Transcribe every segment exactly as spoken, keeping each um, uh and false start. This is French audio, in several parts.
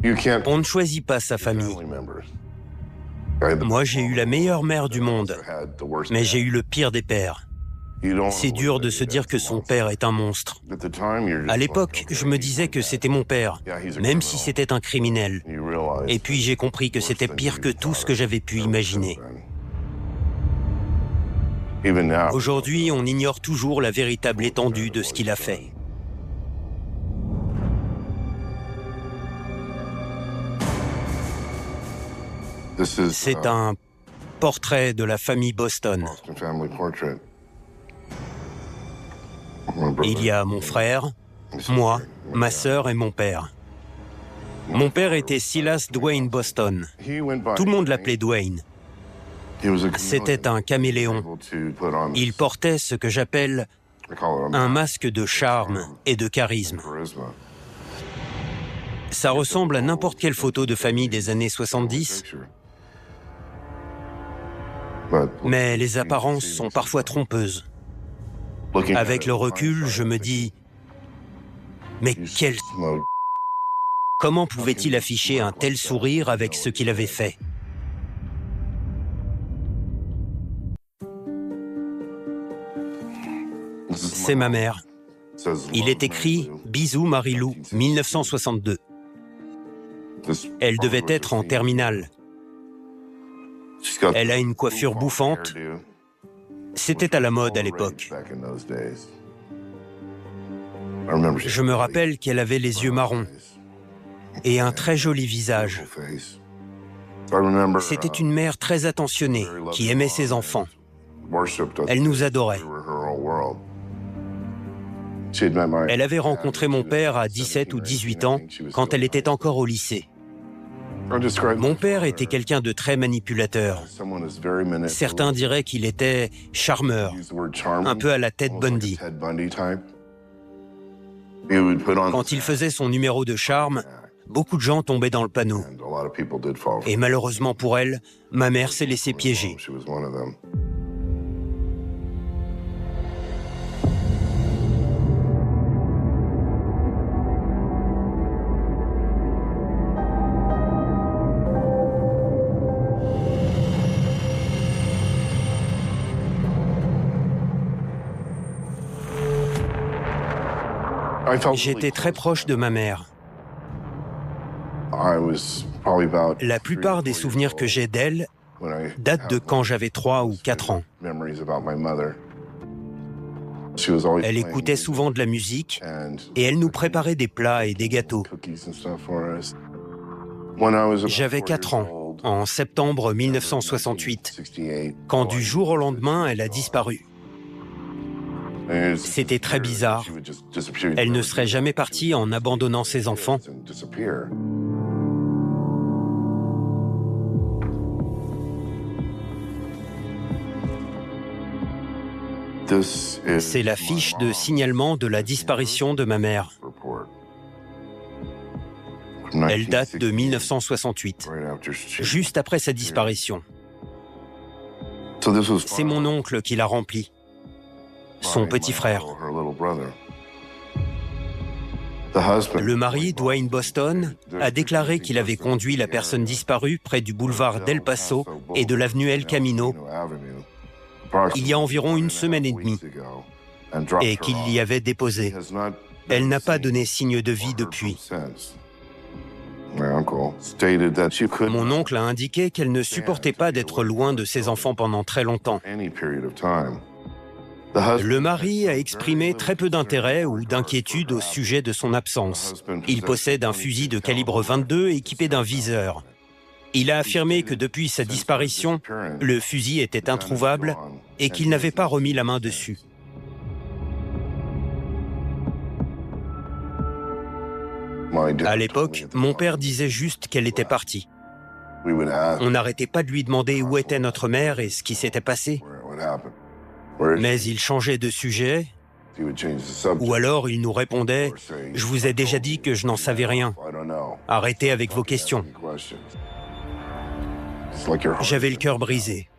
On ne choisit pas sa famille. Moi, j'ai eu la meilleure mère du monde, mais j'ai eu le pire des pères. C'est dur de se dire que son père est un monstre. À l'époque, je me disais que c'était mon père, même si c'était un criminel. Et puis j'ai compris que c'était pire que tout ce que j'avais pu imaginer. Aujourd'hui, on ignore toujours la véritable étendue de ce qu'il a fait. C'est un portrait de la famille Boston. Il y a mon frère, moi, ma sœur et mon père. Mon père était Silas Dwayne Boston. Tout le monde l'appelait Dwayne. C'était un caméléon. Il portait ce que j'appelle un masque de charme et de charisme. Ça ressemble à n'importe quelle photo de famille des années soixante-dix, mais les apparences sont parfois trompeuses. Avec le recul, je me dis, mais quel... Comment pouvait-il afficher un tel sourire avec ce qu'il avait fait? C'est ma mère. Il est écrit « Bisous Marie-Lou, mille neuf cent soixante-deux ». Elle devait être en terminale. Elle a une coiffure bouffante. C'était à la mode à l'époque. Je me rappelle qu'elle avait les yeux marrons et un très joli visage. C'était une mère très attentionnée qui aimait ses enfants. Elle nous adorait. Elle avait rencontré mon père à dix-sept ou dix-huit ans quand elle était encore au lycée. Mon père était quelqu'un de très manipulateur. Certains diraient qu'il était charmeur, un peu à la Ted Bundy. Quand il faisait son numéro de charme, beaucoup de gens tombaient dans le panneau. Et malheureusement pour elle, ma mère s'est laissée piéger. J'étais très proche de ma mère. La plupart des souvenirs que j'ai d'elle datent de quand j'avais trois ou quatre ans. Elle écoutait souvent de la musique et elle nous préparait des plats et des gâteaux. J'avais quatre ans, en septembre mille neuf cent soixante-huit, quand du jour au lendemain, elle a disparu. C'était très bizarre. Elle ne serait jamais partie en abandonnant ses enfants. C'est la fiche de signalement de la disparition de ma mère. Elle date de mille neuf cent soixante-huit, juste après sa disparition. C'est mon oncle qui l'a remplie. Son petit frère. Le mari, Dwayne Boston, a déclaré qu'il avait conduit la personne disparue près du boulevard d'El Paso et de l'avenue El Camino il y a environ une semaine et demie et qu'il l'y avait déposée. Elle n'a pas donné signe de vie depuis. Mon oncle a indiqué qu'elle ne supportait pas d'être loin de ses enfants pendant très longtemps. Le mari a exprimé très peu d'intérêt ou d'inquiétude au sujet de son absence. Il possède un fusil de calibre vingt-deux équipé d'un viseur. Il a affirmé que depuis sa disparition, le fusil était introuvable et qu'il n'avait pas remis la main dessus. À l'époque, mon père disait juste qu'elle était partie. On n'arrêtait pas de lui demander où était notre mère et ce qui s'était passé. Mais il changeait de sujet, ou alors il nous répondait « Je vous ai déjà dit que je n'en savais rien. Arrêtez avec vos questions. » J'avais le cœur brisé.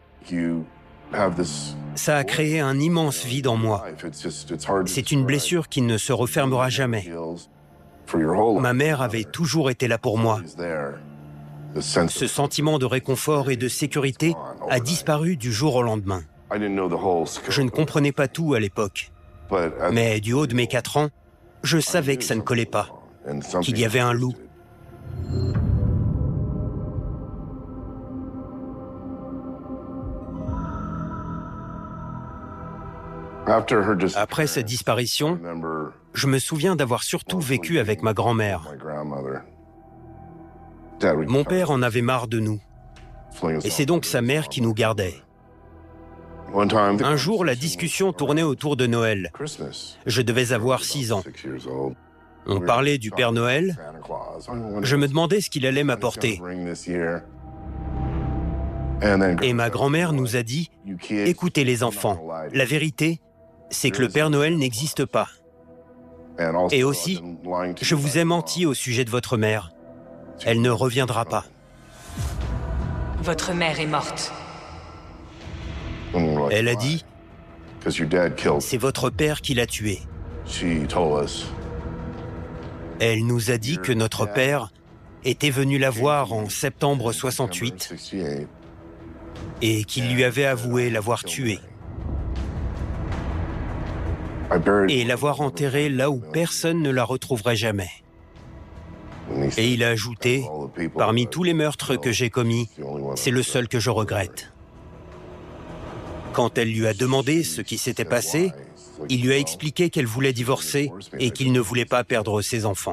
Ça a créé un immense vide en moi. C'est une blessure qui ne se refermera jamais. Ma mère avait toujours été là pour moi. Ce sentiment de réconfort et de sécurité a disparu du jour au lendemain. Je ne comprenais pas tout à l'époque. Mais du haut de mes quatre ans, je savais que ça ne collait pas, qu'il y avait un loup. Après sa disparition, je me souviens d'avoir surtout vécu avec ma grand-mère. Mon père en avait marre de nous, et c'est donc sa mère qui nous gardait. Un jour, la discussion tournait autour de Noël. Je devais avoir six ans. On parlait du Père Noël. Je me demandais ce qu'il allait m'apporter. Et ma grand-mère nous a dit « Écoutez les enfants, la vérité, c'est que le Père Noël n'existe pas. Et aussi, je vous ai menti au sujet de votre mère. Elle ne reviendra pas. » Votre mère est morte. Elle a dit « C'est votre père qui l'a tué. » Elle nous a dit que notre père était venu la voir en septembre soixante-huit et qu'il lui avait avoué l'avoir tué et l'avoir enterrée là où personne ne la retrouverait jamais. Et il a ajouté « Parmi tous les meurtres que j'ai commis, c'est le seul que je regrette. » Quand elle lui a demandé ce qui s'était passé, il lui a expliqué qu'elle voulait divorcer et qu'il ne voulait pas perdre ses enfants.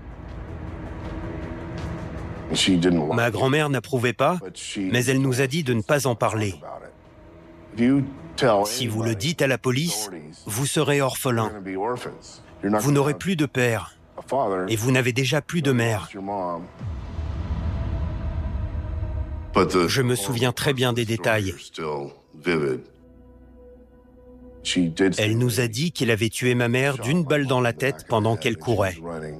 Ma grand-mère n'approuvait pas, mais elle nous a dit de ne pas en parler. Si vous le dites à la police, vous serez orphelin. Vous n'aurez plus de père et vous n'avez déjà plus de mère. Je me souviens très bien des détails. Elle nous a dit qu'il avait tué ma mère d'une balle dans la tête pendant qu'elle courait.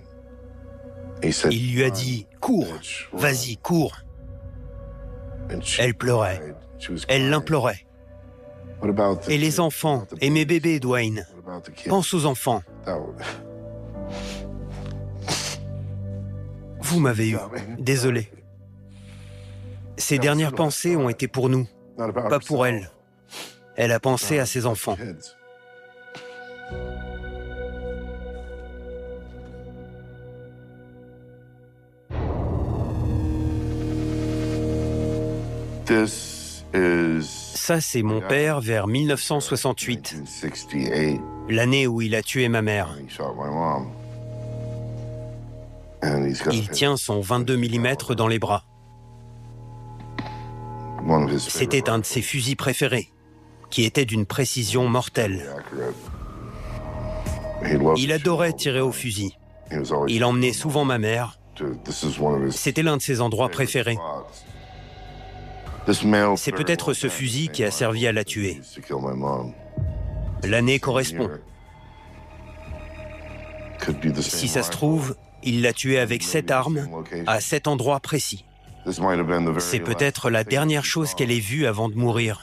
Il lui a dit « Cours, vas-y, cours !» Elle pleurait, elle l'implorait. Et les enfants, et mes bébés, Dwayne. Pense aux enfants. Vous m'avez eu, désolé. Ses dernières pensées ont été pour nous, pas pour elle. Elle a pensé à ses enfants. Ça, c'est mon père vers mille neuf cent soixante-huit, l'année où il a tué ma mère. Il tient son vingt-deux millimètres dans les bras. C'était un de ses fusils préférés, qui était d'une précision mortelle. Il adorait tirer au fusil. Il emmenait souvent ma mère. C'était l'un de ses endroits préférés. C'est peut-être ce fusil qui a servi à la tuer. L'année correspond. Si ça se trouve, il l'a tuée avec cette arme, à cet endroit précis. C'est peut-être la dernière chose qu'elle ait vue avant de mourir.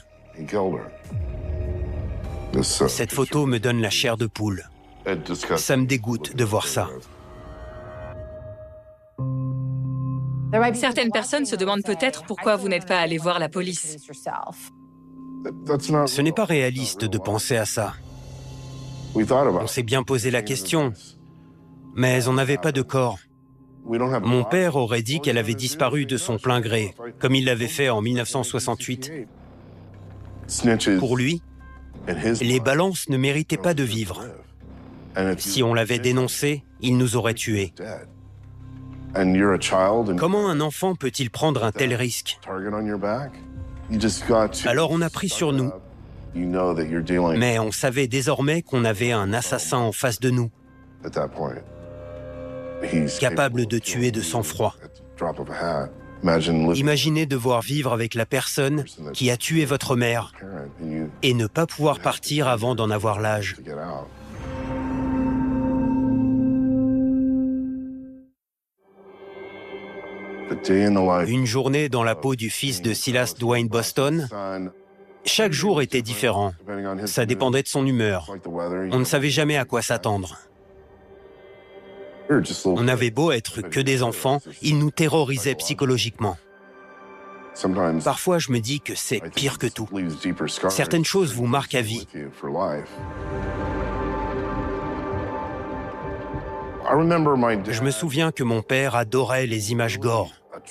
Cette photo me donne la chair de poule. Ça me dégoûte de voir ça. Certaines personnes se demandent peut-être pourquoi vous n'êtes pas allé voir la police. Ce n'est pas réaliste de penser à ça. On s'est bien posé la question, mais on n'avait pas de corps. Mon père aurait dit qu'elle avait disparu de son plein gré, comme il l'avait fait en mille neuf cent soixante-huit. Pour lui, les balances ne méritaient pas de vivre. Si on l'avait dénoncé, il nous aurait tués. Comment un enfant peut-il prendre un tel risque? Alors on a pris sur nous. Mais on savait désormais qu'on avait un assassin en face de nous, capable de tuer de sang-froid. Imaginez devoir vivre avec la personne qui a tué votre mère et ne pas pouvoir partir avant d'en avoir l'âge. Une journée dans la peau du fils de Silas Dwayne Boston, chaque jour était différent. Ça dépendait de son humeur. On ne savait jamais à quoi s'attendre. On avait beau être que des enfants, il nous terrorisait psychologiquement. Parfois, je me dis que c'est pire que tout. Certaines choses vous marquent à vie. Je me souviens que mon père adorait les images gore.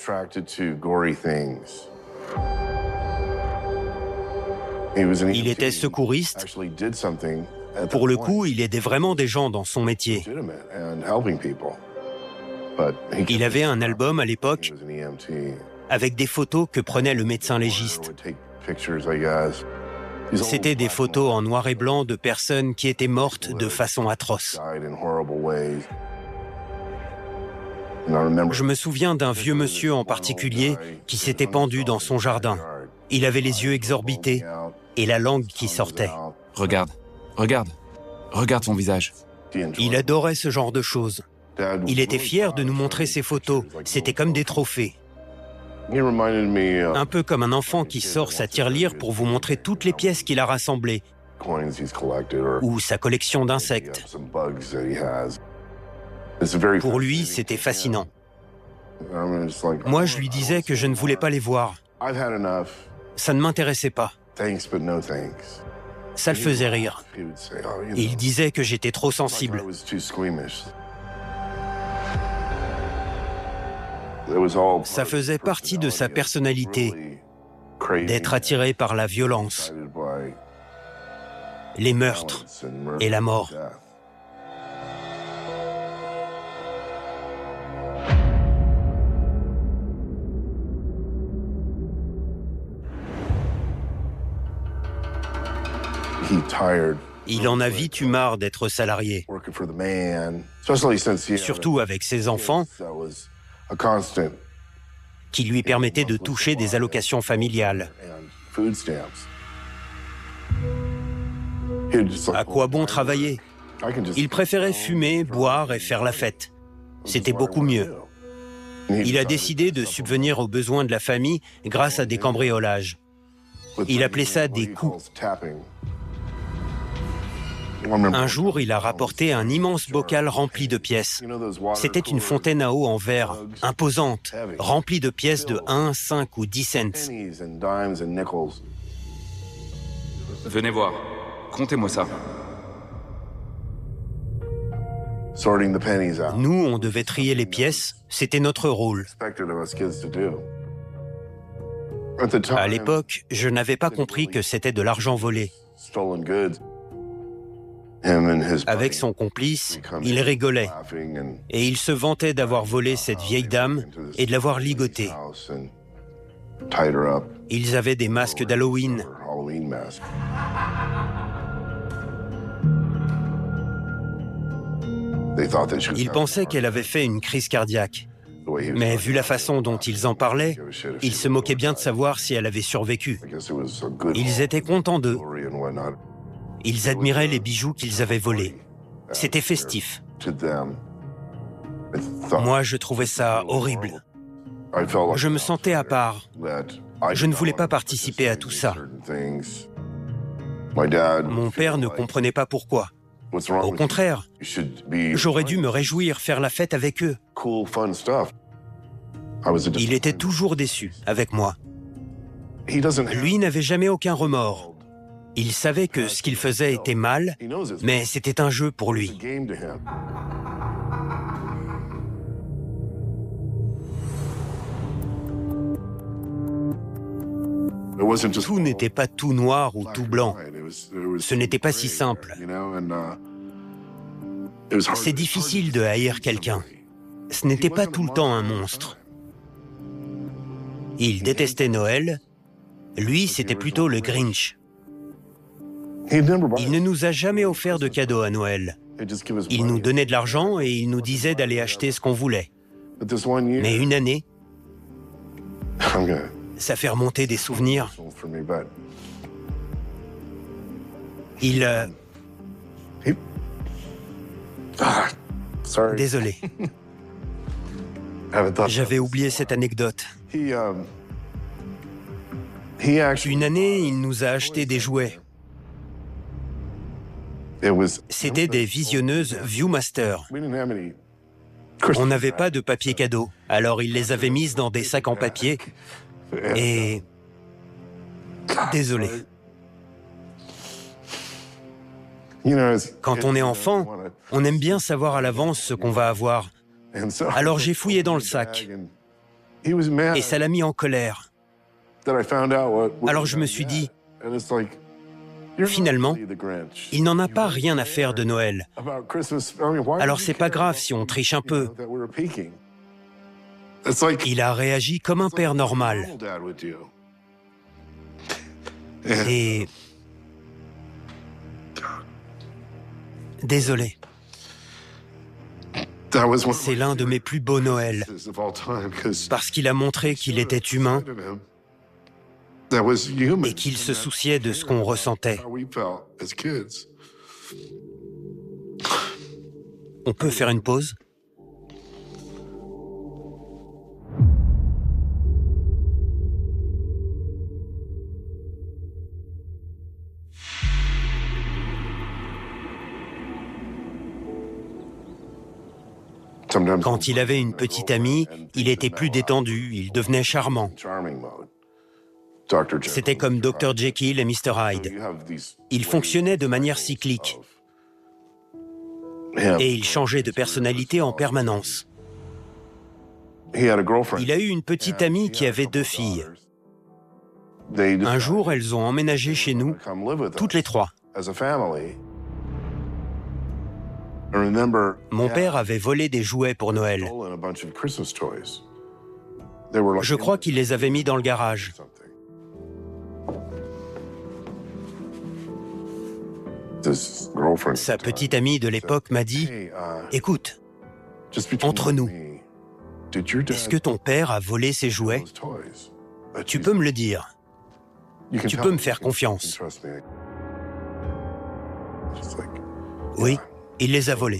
Il était secouriste. Pour le coup, il aidait vraiment des gens dans son métier. Il avait un album à l'époque avec des photos que prenait le médecin légiste. C'était des photos en noir et blanc de personnes qui étaient mortes de façon atroce. Je me souviens d'un vieux monsieur en particulier qui s'était pendu dans son jardin. Il avait les yeux exorbités et la langue qui sortait. Regarde, regarde, regarde son visage. Il adorait ce genre de choses. Il était fier de nous montrer ses photos. C'était comme des trophées. Un peu comme un enfant qui sort sa tirelire pour vous montrer toutes les pièces qu'il a rassemblées, ou sa collection d'insectes. Pour lui, c'était fascinant. Moi, je lui disais que je ne voulais pas les voir. Ça ne m'intéressait pas. Ça le faisait rire. Et il disait que j'étais trop sensible. Ça faisait partie de sa personnalité, d'être attiré par la violence, les meurtres et la mort. Il en a vite eu marre d'être salarié, surtout avec ses enfants, qui lui permettaient de toucher des allocations familiales. À quoi bon travailler? Il préférait fumer, boire et faire la fête. C'était beaucoup mieux. Il a décidé de subvenir aux besoins de la famille grâce à des cambriolages. Il appelait ça des coups. Un jour, il a rapporté un immense bocal rempli de pièces. C'était une fontaine à eau en verre, imposante, remplie de pièces de un, cinq ou dix cents. Venez voir, comptez-moi ça. Nous, on devait trier les pièces, c'était notre rôle. À l'époque, je n'avais pas compris que c'était de l'argent volé. Avec son complice, il rigolait et il se vantait d'avoir volé cette vieille dame et de l'avoir ligotée. Ils avaient des masques d'Halloween. Ils pensaient qu'elle avait fait une crise cardiaque. Mais vu la façon dont ils en parlaient, ils se moquaient bien de savoir si elle avait survécu. Ils étaient contents d'eux. Ils admiraient les bijoux qu'ils avaient volés. C'était festif. Moi, je trouvais ça horrible. Je me sentais à part. Je ne voulais pas participer à tout ça. Mon père ne comprenait pas pourquoi. Au contraire, j'aurais dû me réjouir, faire la fête avec eux. Il était toujours déçu avec moi. Lui n'avait jamais aucun remords. Il savait que ce qu'il faisait était mal, mais c'était un jeu pour lui. Tout n'était pas tout noir ou tout blanc. Ce n'était pas si simple. C'est difficile de haïr quelqu'un. Ce n'était pas tout le temps un monstre. Il détestait Noël. Lui, c'était plutôt le Grinch. Il ne nous a jamais offert de cadeaux à Noël. Il nous donnait de l'argent et il nous disait d'aller acheter ce qu'on voulait. Mais une année, ça fait remonter des souvenirs. Il... Euh... Désolé. J'avais oublié cette anecdote. Une année, il nous a acheté des jouets. C'était des visionneuses Viewmaster. On n'avait pas de papier cadeau, alors il les avait mises dans des sacs en papier et... Désolé. Quand on est enfant, on aime bien savoir à l'avance ce qu'on va avoir. Alors j'ai fouillé dans le sac et ça l'a mis en colère. Alors je me suis dit, finalement, il n'en a pas rien à faire de Noël. Alors c'est pas grave si on triche un peu. Il a réagi comme un père normal. Et... Désolé. C'est l'un de mes plus beaux Noëls, parce qu'il a montré qu'il était humain et qu'il se souciait de ce qu'on ressentait. On peut faire une pause ? Quand il avait une petite amie, il était plus détendu, il devenait charmant. C'était comme docteur Jekyll et mister Hyde. Il fonctionnait de manière cyclique. Et il changeait de personnalité en permanence. Il a eu une petite amie qui avait deux filles. Un jour, elles ont emménagé chez nous, toutes les trois. Mon père avait volé des jouets pour Noël. Je crois qu'il les avait mis dans le garage. Sa petite amie de l'époque m'a dit « Écoute, entre nous, est-ce que ton père a volé ses jouets? Tu peux me le dire. Tu peux me faire confiance. » Oui, il les a volés.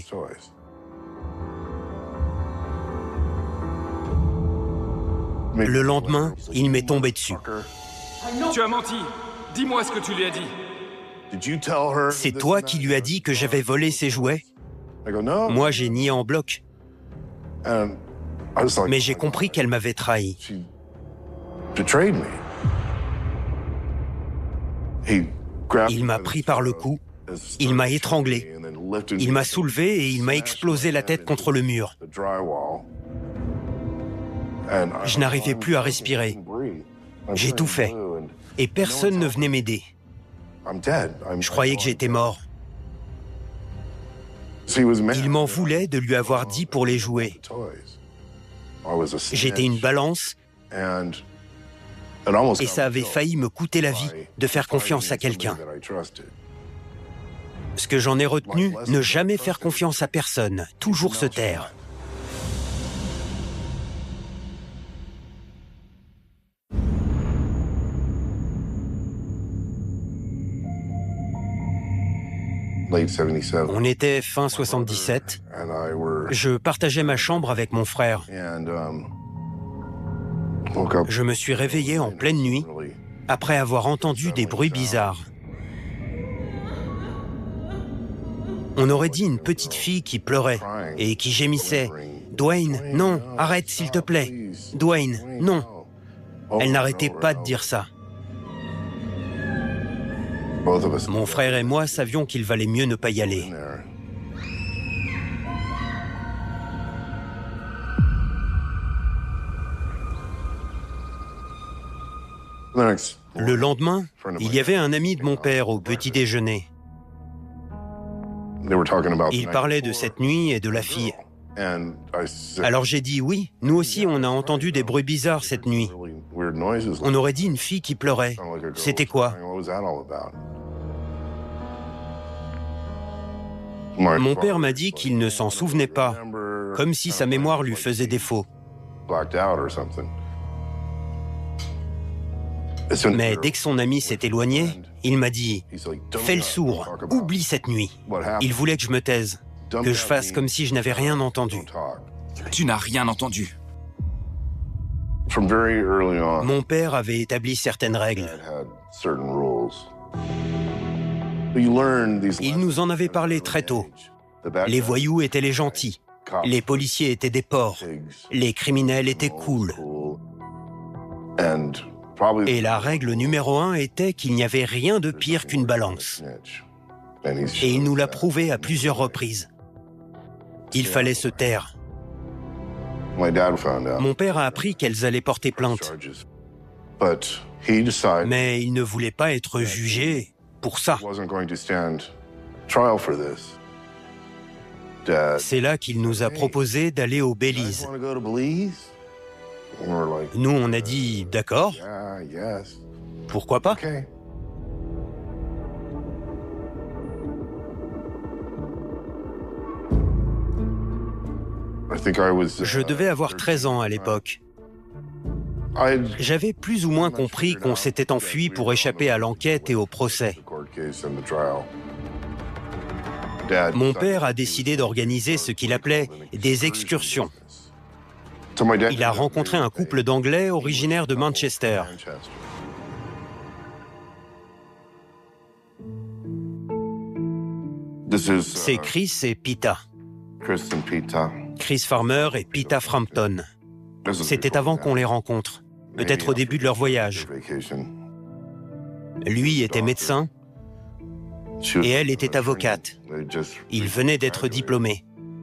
Le lendemain, il m'est tombé dessus. Tu as menti. Dis-moi ce que tu lui as dit. C'est toi qui lui as dit que j'avais volé ses jouets? Moi, j'ai nié en bloc. Mais j'ai compris qu'elle m'avait trahi. Il m'a pris par le cou, il m'a étranglé, il m'a soulevé et il m'a explosé la tête contre le mur. Je n'arrivais plus à respirer. J'étouffais et personne ne venait m'aider. Je croyais que j'étais mort. Il m'en voulait de lui avoir dit pour les jouets. J'étais une balance et ça avait failli me coûter la vie de faire confiance à quelqu'un. Ce que j'en ai retenu, ne jamais faire confiance à personne, toujours se taire. On était fin soixante-dix-sept. Je partageais ma chambre avec mon frère. Je me suis réveillé en pleine nuit après avoir entendu des bruits bizarres. On aurait dit une petite fille qui pleurait et qui gémissait. « Dwayne, non, arrête s'il te plaît. Dwayne, non. » Elle n'arrêtait pas de dire ça. Mon frère et moi savions qu'il valait mieux ne pas y aller. Le lendemain, il y avait un ami de mon père au petit déjeuner. Il parlait de cette nuit et de la fille. Alors j'ai dit oui, nous aussi on a entendu des bruits bizarres cette nuit. On aurait dit une fille qui pleurait. C'était quoi? Mon père m'a dit qu'il ne s'en souvenait pas, comme si sa mémoire lui faisait défaut. Mais dès que son ami s'est éloigné, il m'a dit « Fais le sourd, oublie cette nuit ». Il voulait que je me taise, que je fasse comme si je n'avais rien entendu. Tu n'as rien entendu. Mon père avait établi certaines règles. Il nous en avait parlé très tôt. Les voyous étaient les gentils. Les policiers étaient des porcs. Les criminels étaient cool. Et la règle numéro un était qu'il n'y avait rien de pire qu'une balance. Et il nous l'a prouvé à plusieurs reprises. Il fallait se taire. Mon père a appris qu'elles allaient porter plainte. Mais il ne voulait pas être jugé pour ça. C'est là qu'il nous a proposé d'aller au Belize. Nous, on a dit « D'accord, pourquoi pas ?» Je devais avoir treize ans à l'époque. J'avais plus ou moins compris qu'on s'était enfui pour échapper à l'enquête et au procès. Mon père a décidé d'organiser ce qu'il appelait des excursions. Il a rencontré un couple d'Anglais originaires de Manchester. C'est Chris et Pita. Chris Farmer et Pita Frampton. C'était avant qu'on les rencontre, peut-être au début de leur voyage. Lui était médecin et elle était avocate. Ils venaient d'être diplômés.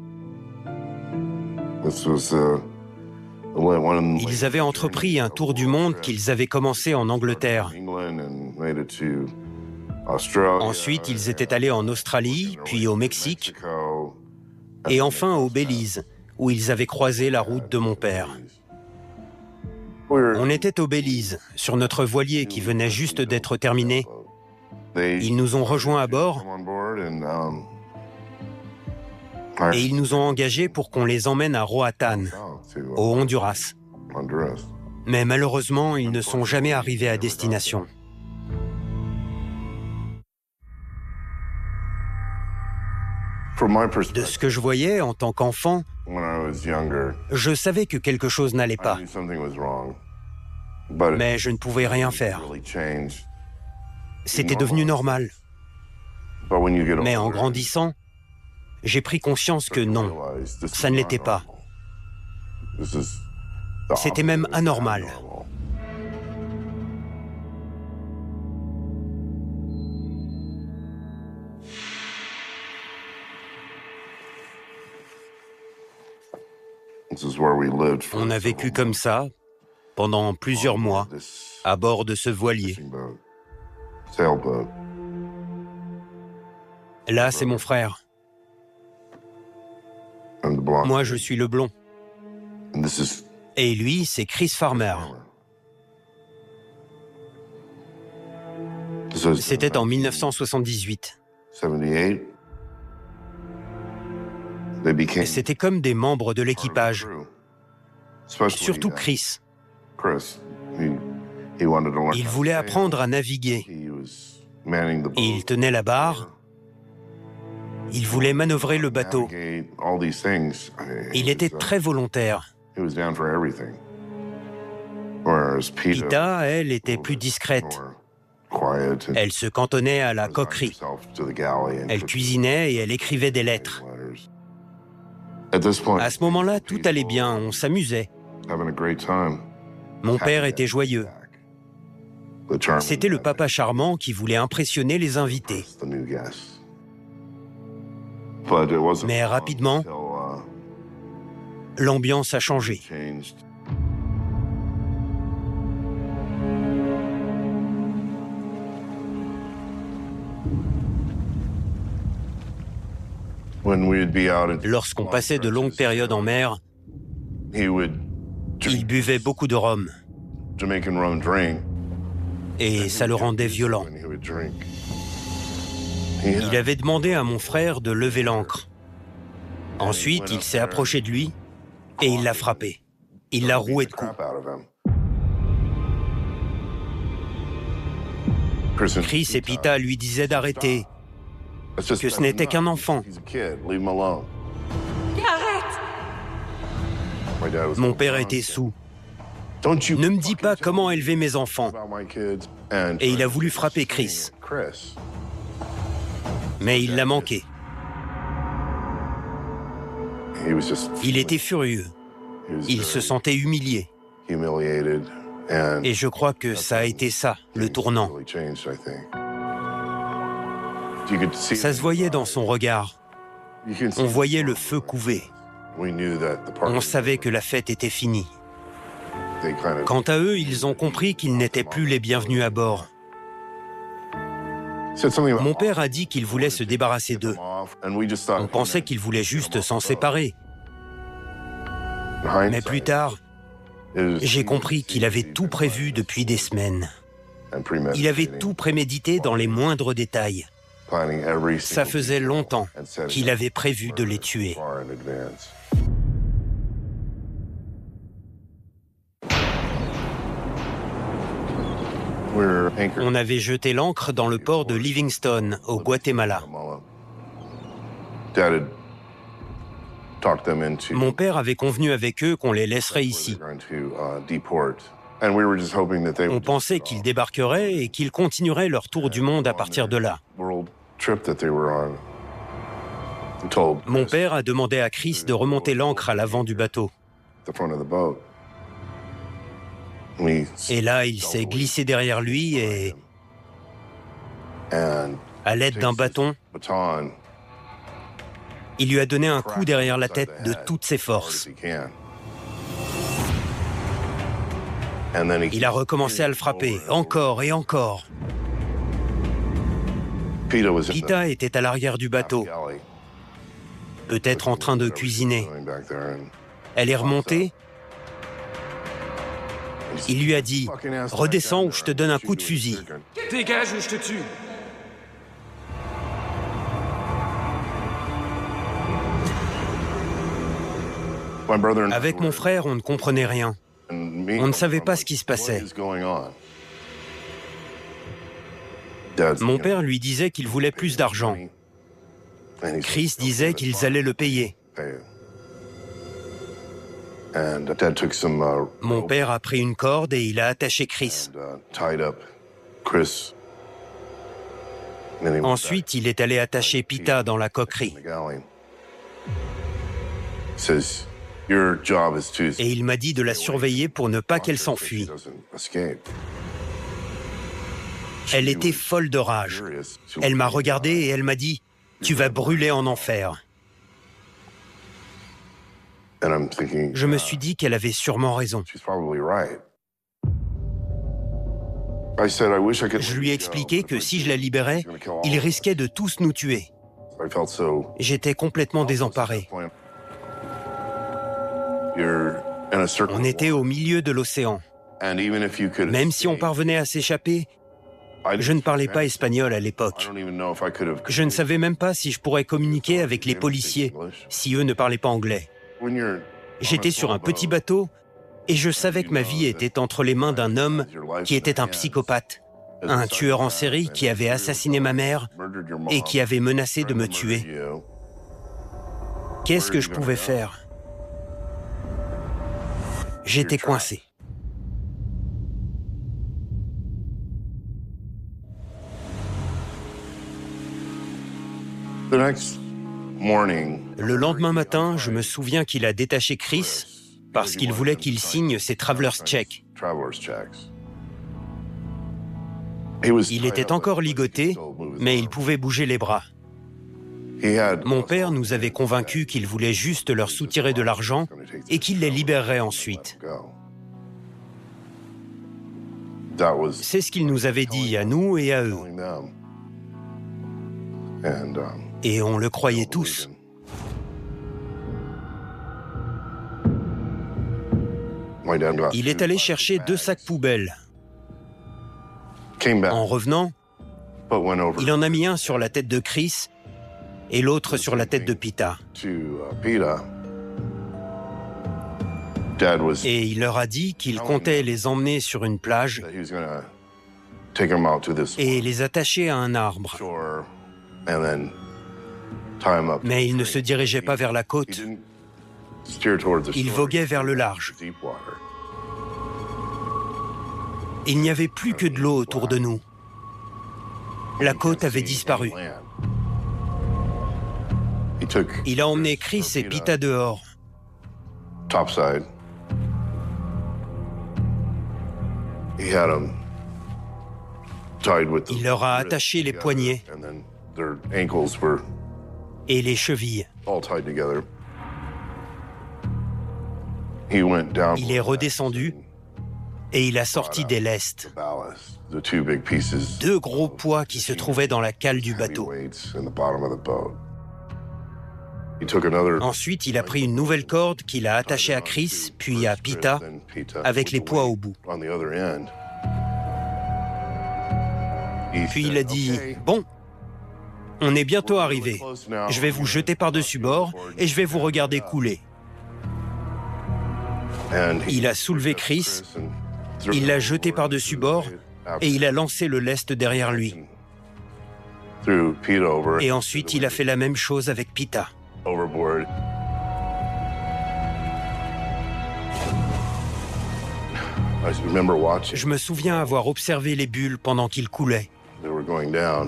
Ils avaient entrepris un tour du monde qu'ils avaient commencé en Angleterre. Ensuite, ils étaient allés en Australie, puis au Mexique, et enfin au Belize, où ils avaient croisé la route de mon père. On était au Belize, sur notre voilier qui venait juste d'être terminé. Ils nous ont rejoints à bord et ils nous ont engagés pour qu'on les emmène à Roatán, au Honduras. Mais malheureusement, ils ne sont jamais arrivés à destination. De ce que je voyais en tant qu'enfant, je savais que quelque chose n'allait pas. Mais je ne pouvais rien faire. C'était devenu normal. Mais en grandissant, j'ai pris conscience que non, ça ne l'était pas. C'était même anormal. On a vécu comme ça pendant plusieurs mois à bord de ce voilier. Là, c'est mon frère. Moi, je suis le blond. Et lui, c'est Chris Farmer. C'était en mille neuf cent soixante-dix-huit. C'était comme des membres de l'équipage. Surtout Chris. Il voulait apprendre à naviguer. Il tenait la barre. Il voulait manœuvrer le bateau. Il était très volontaire. Pita, elle, était plus discrète. Elle se cantonnait à la coquerie. Elle cuisinait et elle écrivait des lettres. À ce moment-là, tout allait bien, on s'amusait. Mon père était joyeux. C'était le papa charmant qui voulait impressionner les invités. Mais rapidement, l'ambiance a changé. Lorsqu'on passait de longues périodes en mer, il buvait beaucoup de rhum. Et ça le rendait violent. Il avait demandé à mon frère de lever l'ancre. Ensuite, il s'est approché de lui et il l'a frappé. Il l'a roué de coups. Chris et Pita lui disaient d'arrêter, que ce n'était qu'un enfant. Arrête! Mon père était saoul. Ne me dis pas comment élever mes enfants. Et il a voulu frapper Chris. Mais il l'a manqué. Il était furieux. Il se sentait humilié. Et je crois que ça a été ça, le tournant. Ça se voyait dans son regard. On voyait le feu couver. On savait que la fête était finie. Quant à eux, ils ont compris qu'ils n'étaient plus les bienvenus à bord. Mon père a dit qu'il voulait se débarrasser d'eux. On pensait qu'il voulait juste s'en séparer. Mais plus tard, j'ai compris qu'il avait tout prévu depuis des semaines. Il avait tout prémédité dans les moindres détails. Ça faisait longtemps qu'il avait prévu de les tuer. On avait jeté l'ancre dans le port de Livingston, au Guatemala. Mon père avait convenu avec eux qu'on les laisserait ici. On pensait qu'ils débarqueraient et qu'ils continueraient leur tour du monde à partir de là. Mon père a demandé à Chris de remonter l'ancre à l'avant du bateau. Et là, il s'est glissé derrière lui et, à l'aide d'un bâton, il lui a donné un coup derrière la tête de toutes ses forces. Il a recommencé à le frapper, encore et encore. Pita était à l'arrière du bateau, peut-être en train de cuisiner. Elle est remontée. Il lui a dit « Redescends ou je te donne un coup de fusil. » Dégage ou je te tue. Avec mon frère, on ne comprenait rien. On ne savait pas ce qui se passait. Mon père lui disait qu'il voulait plus d'argent. Chris disait qu'ils allaient le payer. Mon père a pris une corde et il a attaché Chris. Ensuite, il est allé attacher Pita dans la coquerie. Et il m'a dit de la surveiller pour ne pas qu'elle s'enfuie. Elle était folle de rage. Elle m'a regardé et elle m'a dit « Tu vas brûler en enfer ». Je me suis dit qu'elle avait sûrement raison. Je lui ai expliqué que si je la libérais, ils risquaient de tous nous tuer. J'étais complètement désemparé. On était au milieu de l'océan. Même si on parvenait à s'échapper, je ne parlais pas espagnol à l'époque. Je ne savais même pas si je pourrais communiquer avec les policiers, si eux ne parlaient pas anglais. J'étais sur un petit bateau et je savais que ma vie était entre les mains d'un homme qui était un psychopathe, un tueur en série qui avait assassiné ma mère et qui avait menacé de me tuer. Qu'est-ce que je pouvais faire? J'étais coincé. Le lendemain matin, je me souviens qu'il a détaché Chris parce qu'il voulait qu'il signe ses traveler's checks. Il était encore ligoté, mais il pouvait bouger les bras. Mon père nous avait convaincus qu'il voulait juste leur soutirer de l'argent et qu'il les libérerait ensuite. C'est ce qu'il nous avait dit à nous et à eux. Et on le croyait tous. Il est allé chercher deux sacs poubelles. En revenant, il en a mis un sur la tête de Chris et l'autre sur la tête de Pita. Et il leur a dit qu'il comptait les emmener sur une plage et les attacher à un arbre. Mais il ne se dirigeait pas vers la côte. Il voguait vers le large. Il n'y avait plus que de l'eau autour de nous. La côte avait disparu. Il a emmené Chris et Pita dehors. Topside. He had them tied with the Il leur a attaché les poignets and then their ankles were et les chevilles. all tied together. He went down. Il est redescendu et il a sorti des lestes, ballast, the two big pieces. deux gros poids qui se trouvaient dans la cale du bateau. Weights in the bottom of the boat. He took another. Ensuite, il a pris une nouvelle corde qu'il a attachée à Chris, puis à Pita, avec les poids au bout. On the other end. Puis il a dit « Bon, on est bientôt arrivé. Je vais vous jeter par-dessus bord et je vais vous regarder couler. » Il a soulevé Chris, il l'a jeté par-dessus bord et il a lancé le lest derrière lui. Et ensuite, il a fait la même chose avec Pita. Overboard. I remember watching. Je me souviens avoir observé les bulles pendant qu'il coulait. They were going down.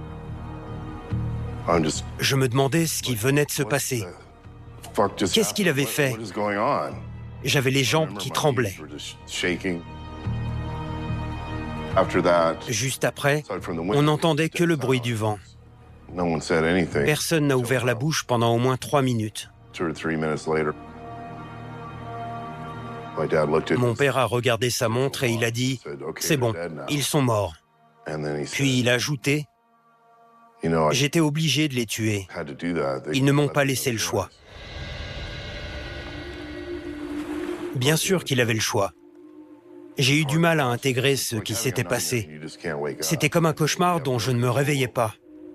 I'm just. Je me demandais ce qui venait de se passer. Fuck just. Qu'est-ce qu'il avait fait? What is going on? J'avais les jambes qui tremblaient. Shaking. After that, Juste après, on n'entendait que le bruit du vent. no one said anything. Personne n'a ouvert la bouche pendant au moins trois minutes. Two or three minutes later, my dad looked at Mon père a regardé sa montre et il a dit « C'est bon, ils sont morts. and then he » Puis il a ajouté you know, « I J'étais obligé de les tuer. had to do that. They Ils ne m'ont pas laissé le choix. » Bien sûr qu'il avait le choix. J'ai eu du mal à intégrer ce qui s'était passé. You just can't wake up. C'était comme un cauchemar dont je ne me réveillais pas.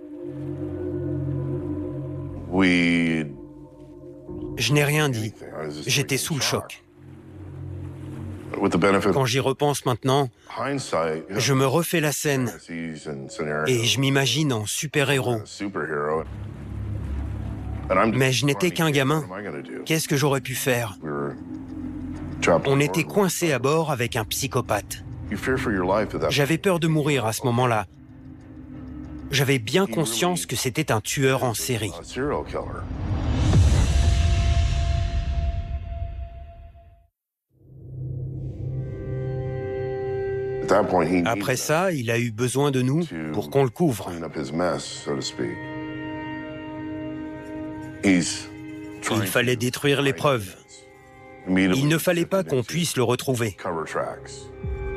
We. Je n'ai rien dit. I was just J'étais sous le choc. With the benefit Quand j'y repense maintenant, hindsight, je me refais la scène fantasies and scenarios, et je m'imagine en super-héros. superhero. And I'm just Mais je n'étais qu'un gamin. What am I gonna do? Qu'est-ce que j'aurais pu faire? We were trapped On on était board. coincés à bord avec un psychopathe. You fear for your life at that J'avais peur de mourir à ce moment-là. J'avais bien conscience que c'était un tueur en série. a serial killer. At that point, he Après needed ça, il a eu besoin de nous pour qu'on le couvre. clean up his mess, so to speak. He's trying Il fallait to détruire les preuves. immediately Il ne fallait pas shifted qu'on into puisse le retrouver. cover tracks.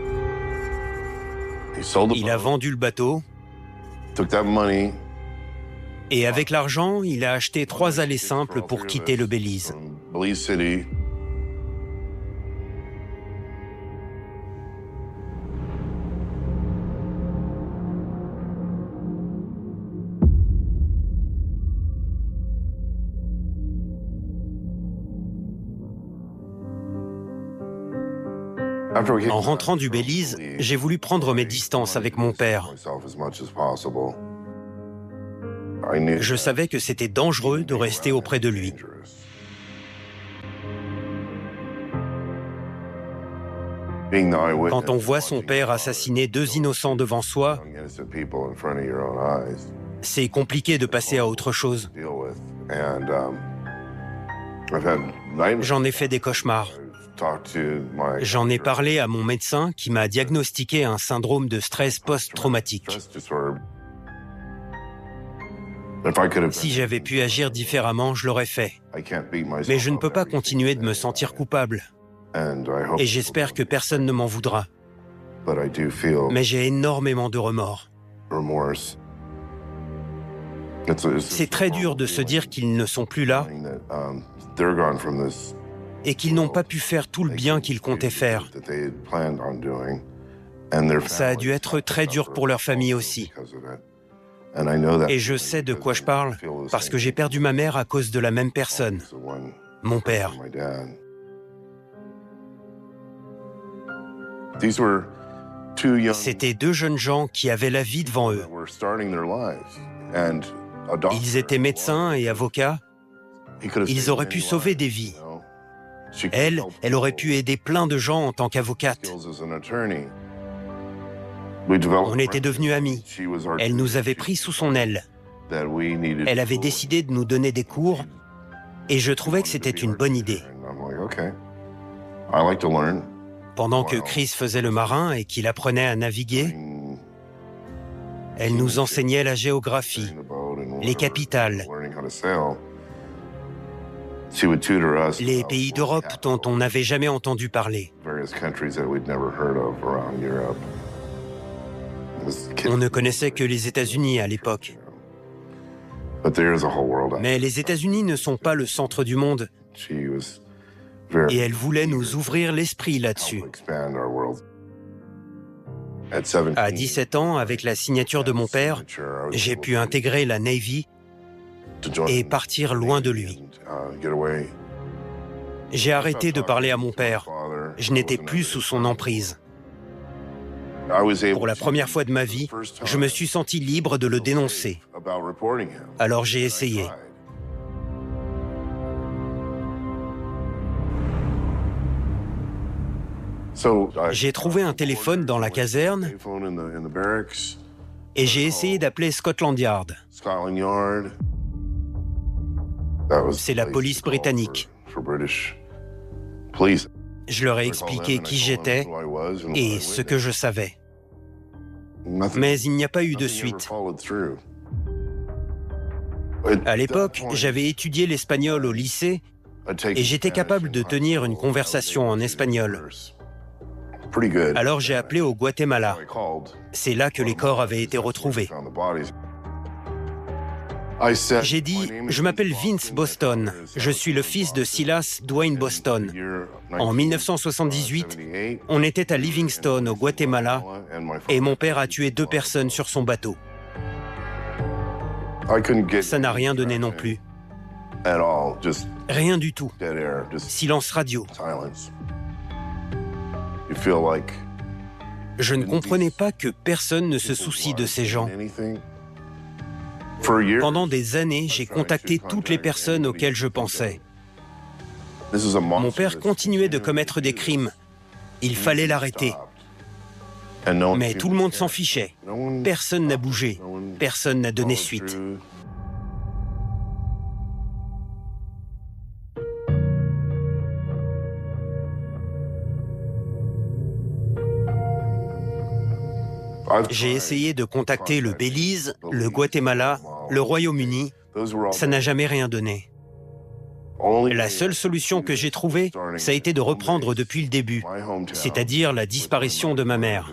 He sold the Il a boat, vendu le bateau took that money, et avec l'argent, il a acheté trois allées simples pour quitter le Belize. from Belize City. After we came En rentrant du Belize, j'ai voulu prendre mes distances avec mon père. Je savais que c'était dangereux de rester auprès de lui. Quand on voit son père assassiner deux innocents devant soi, c'est compliqué de passer à autre chose. J'en ai fait des cauchemars. J'en ai parlé à mon médecin qui m'a diagnostiqué un syndrome de stress post-traumatique. Si j'avais pu agir différemment, je l'aurais fait. Mais je ne peux pas continuer de me sentir coupable. Et j'espère que personne ne m'en voudra. Mais j'ai énormément de remords. C'est très dur de se dire qu'ils ne sont plus là et qu'ils n'ont pas pu faire tout le bien qu'ils comptaient faire. Ça a dû être très dur pour leur famille aussi. Et je sais de quoi je parle parce que j'ai perdu ma mère à cause de la même personne, mon père. C'était deux jeunes gens qui avaient la vie devant eux. Ils étaient médecins et avocats. Ils auraient pu sauver des vies. Elle, elle aurait pu aider plein de gens en tant qu'avocate. On était devenus amis. Elle nous avait pris sous son aile. Elle avait décidé de nous donner des cours et je trouvais que c'était une bonne idée. Pendant que Chris faisait le marin et qu'il apprenait à naviguer, elle nous enseignait la géographie, les capitales, les pays d'Europe dont on n'avait jamais entendu parler. On ne connaissait que les États-Unis à l'époque. Mais les États-Unis ne sont pas le centre du monde. Et elle voulait nous ouvrir l'esprit là-dessus. À dix-sept ans, avec la signature de mon père, j'ai pu intégrer la Navy et partir loin de lui. J'ai arrêté de parler à mon père. Je n'étais plus sous son emprise. Pour la première fois de ma vie, je me suis senti libre de le dénoncer. Alors j'ai essayé. J'ai trouvé un téléphone dans la caserne et j'ai essayé d'appeler Scotland Yard. C'est la police britannique. Je leur ai expliqué qui j'étais et ce que je savais. Mais il n'y a pas eu de suite. À l'époque, j'avais étudié l'espagnol au lycée et j'étais capable de tenir une conversation en espagnol. Alors j'ai appelé au Guatemala. C'est là que les corps avaient été retrouvés. J'ai dit, je m'appelle Vince Boston. Je suis le fils de Silas Dwayne Boston. En mille neuf cent soixante-dix-huit, on était à Livingstone, au Guatemala, et mon père a tué deux personnes sur son bateau. Ça n'a rien donné non plus. Rien du tout. Silence radio. Je ne comprenais pas que personne ne se soucie de ces gens. Pendant des années, j'ai contacté toutes les personnes auxquelles je pensais. Mon père continuait de commettre des crimes. Il fallait l'arrêter. Mais tout le monde s'en fichait. Personne n'a bougé. Personne n'a donné suite. J'ai essayé de contacter le Belize, le Guatemala, le Royaume-Uni. Ça n'a jamais rien donné. La seule solution que j'ai trouvée, ça a été de reprendre depuis le début, c'est-à-dire la disparition de ma mère.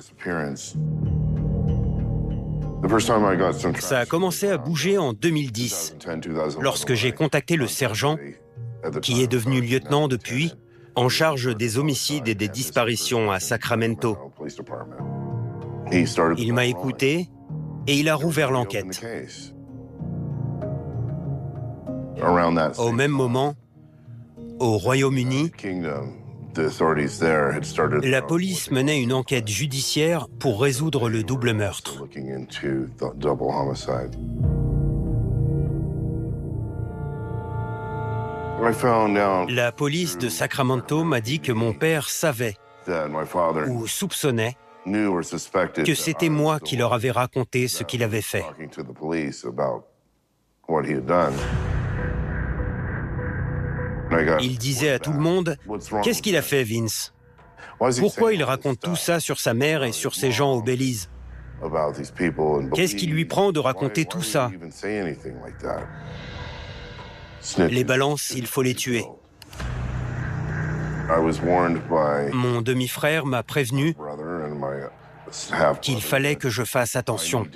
Ça a commencé à bouger en deux mille dix, lorsque j'ai contacté le sergent, qui est devenu lieutenant depuis, en charge des homicides et des disparitions à Sacramento. Il m'a écouté et il a rouvert l'enquête. Au même moment, au Royaume-Uni, la police menait une enquête judiciaire pour résoudre le double meurtre. La police de Sacramento m'a dit que mon père savait ou soupçonnait que c'était moi qui leur avais raconté ce qu'il avait fait. Il disait à tout le monde, « Qu'est-ce qu'il a fait, Vince? Pourquoi il raconte tout ça sur sa mère et sur ces gens au Belize? Qu'est-ce qui lui prend de raconter tout ça? Les balances, il faut les tuer. » Mon demi-frère m'a prévenu qu'il fallait que je fasse attention.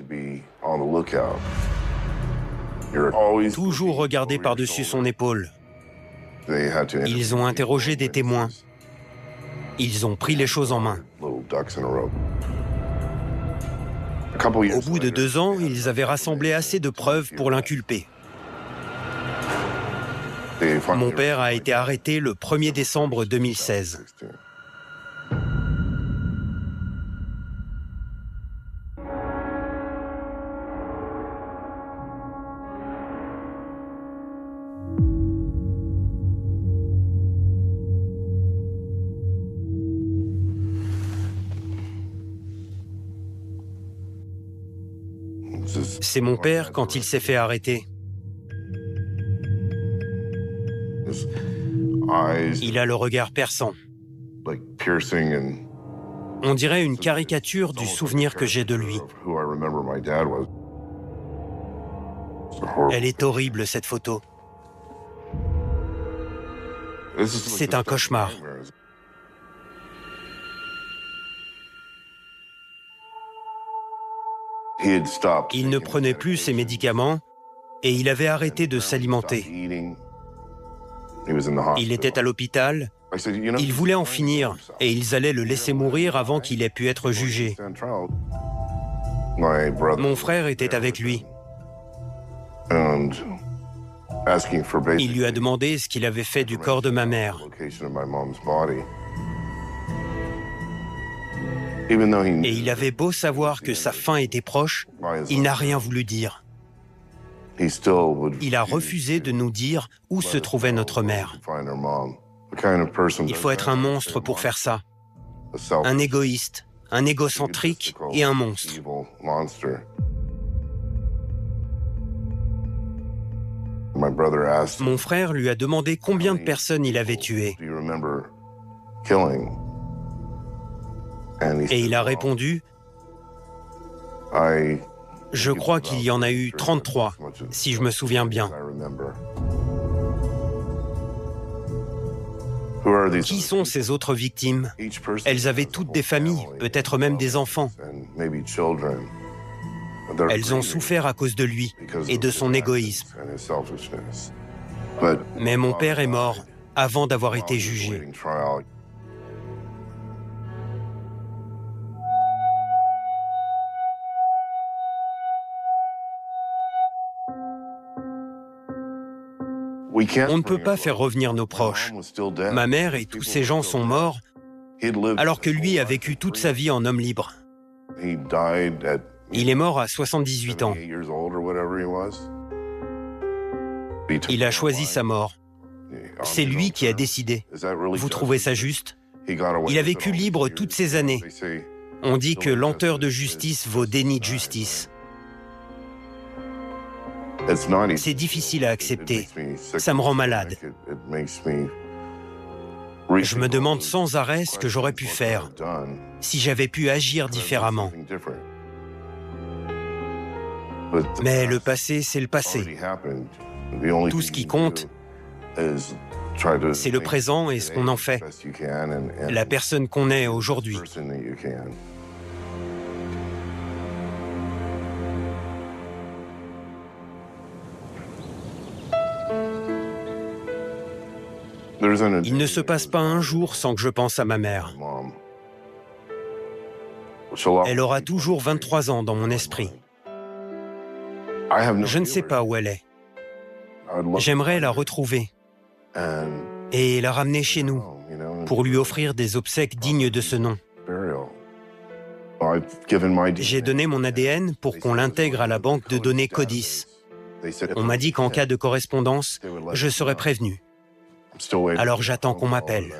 Toujours regarder par-dessus son épaule. Ils ont interrogé des témoins. Ils ont pris les choses en main. Au bout de deux ans, ils avaient rassemblé assez de preuves pour l'inculper. Mon père a été arrêté le premier décembre deux mille seize. C'est mon père quand il s'est fait arrêter. Il a le regard perçant. On dirait une caricature du souvenir que j'ai de lui. Elle est horrible, cette photo. C'est un cauchemar. Il ne prenait plus ses médicaments et il avait arrêté de s'alimenter. Il était à l'hôpital, il voulait en finir et ils allaient le laisser mourir avant qu'il ait pu être jugé. Mon frère était avec lui. Il lui a demandé ce qu'il avait fait du corps de ma mère. Et il avait beau savoir que sa fin était proche, il n'a rien voulu dire. Il a refusé de nous dire où se trouvait notre mère. Il faut être un monstre pour faire ça. Un égoïste, un égocentrique et un monstre. Mon frère lui a demandé combien de personnes il avait tuées. Et il a répondu « Je crois qu'il y en a eu trente-trois, si je me souviens bien. » Qui sont ces autres victimes? Elles avaient toutes des familles, peut-être même des enfants. Elles ont souffert à cause de lui et de son égoïsme. Mais mon père est mort avant d'avoir été jugé. On ne peut pas faire revenir nos proches. Ma mère et tous ces gens sont morts, alors que lui a vécu toute sa vie en homme libre. Il est mort à soixante-dix-huit ans. Il a choisi sa mort. C'est lui qui a décidé. Vous trouvez ça juste? Il a vécu libre toutes ces années. On dit que lenteur de justice vaut déni de justice. C'est difficile à accepter. Ça me rend malade. Je me demande sans arrêt ce que j'aurais pu faire, si j'avais pu agir différemment. Mais le passé, c'est le passé. Tout ce qui compte, c'est le présent et ce qu'on en fait. La personne qu'on est aujourd'hui. Il ne se passe pas un jour sans que je pense à ma mère. Elle aura toujours vingt-trois ans dans mon esprit. Je ne sais pas où elle est. J'aimerais la retrouver et la ramener chez nous pour lui offrir des obsèques dignes de ce nom. J'ai donné mon A D N pour qu'on l'intègre à la banque de données CODIS. On m'a dit qu'en cas de correspondance, je serais prévenu. Alors j'attends qu'on m'appelle.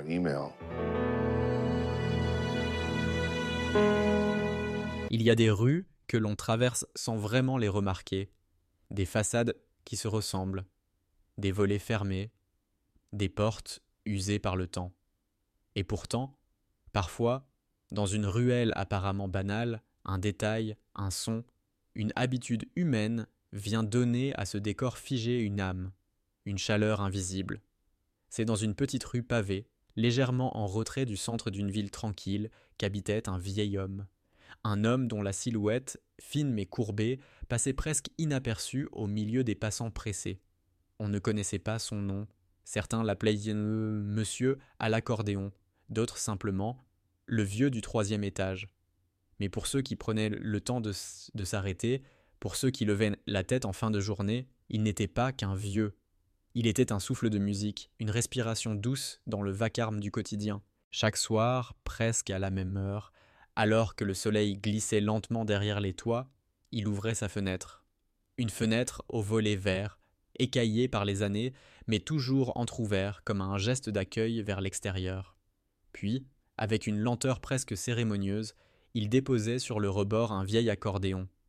Il y a des rues que l'on traverse sans vraiment les remarquer, des façades qui se ressemblent, des volets fermés, des portes usées par le temps. Et pourtant, parfois, dans une ruelle apparemment banale, un détail, un son, une habitude humaine vient donner à ce décor figé une âme, une chaleur invisible. C'est dans une petite rue pavée, légèrement en retrait du centre d'une ville tranquille, qu'habitait un vieil homme. Un homme dont la silhouette, fine mais courbée, passait presque inaperçue au milieu des passants pressés. On ne connaissait pas son nom. Certains l'appelaient euh, Monsieur à l'accordéon, d'autres simplement le vieux du troisième étage. Mais pour ceux qui prenaient le temps de, de s'arrêter, pour ceux qui levaient la tête en fin de journée, il n'était pas qu'un vieux. Il était un souffle de musique, une respiration douce dans le vacarme du quotidien. Chaque soir, presque à la même heure, alors que le soleil glissait lentement derrière les toits, il ouvrait sa fenêtre. Une fenêtre au volet vert, écaillée par les années, mais toujours entr'ouvert comme un geste d'accueil vers l'extérieur. Puis, avec une lenteur presque cérémonieuse, il déposait sur le rebord un vieil accordéon.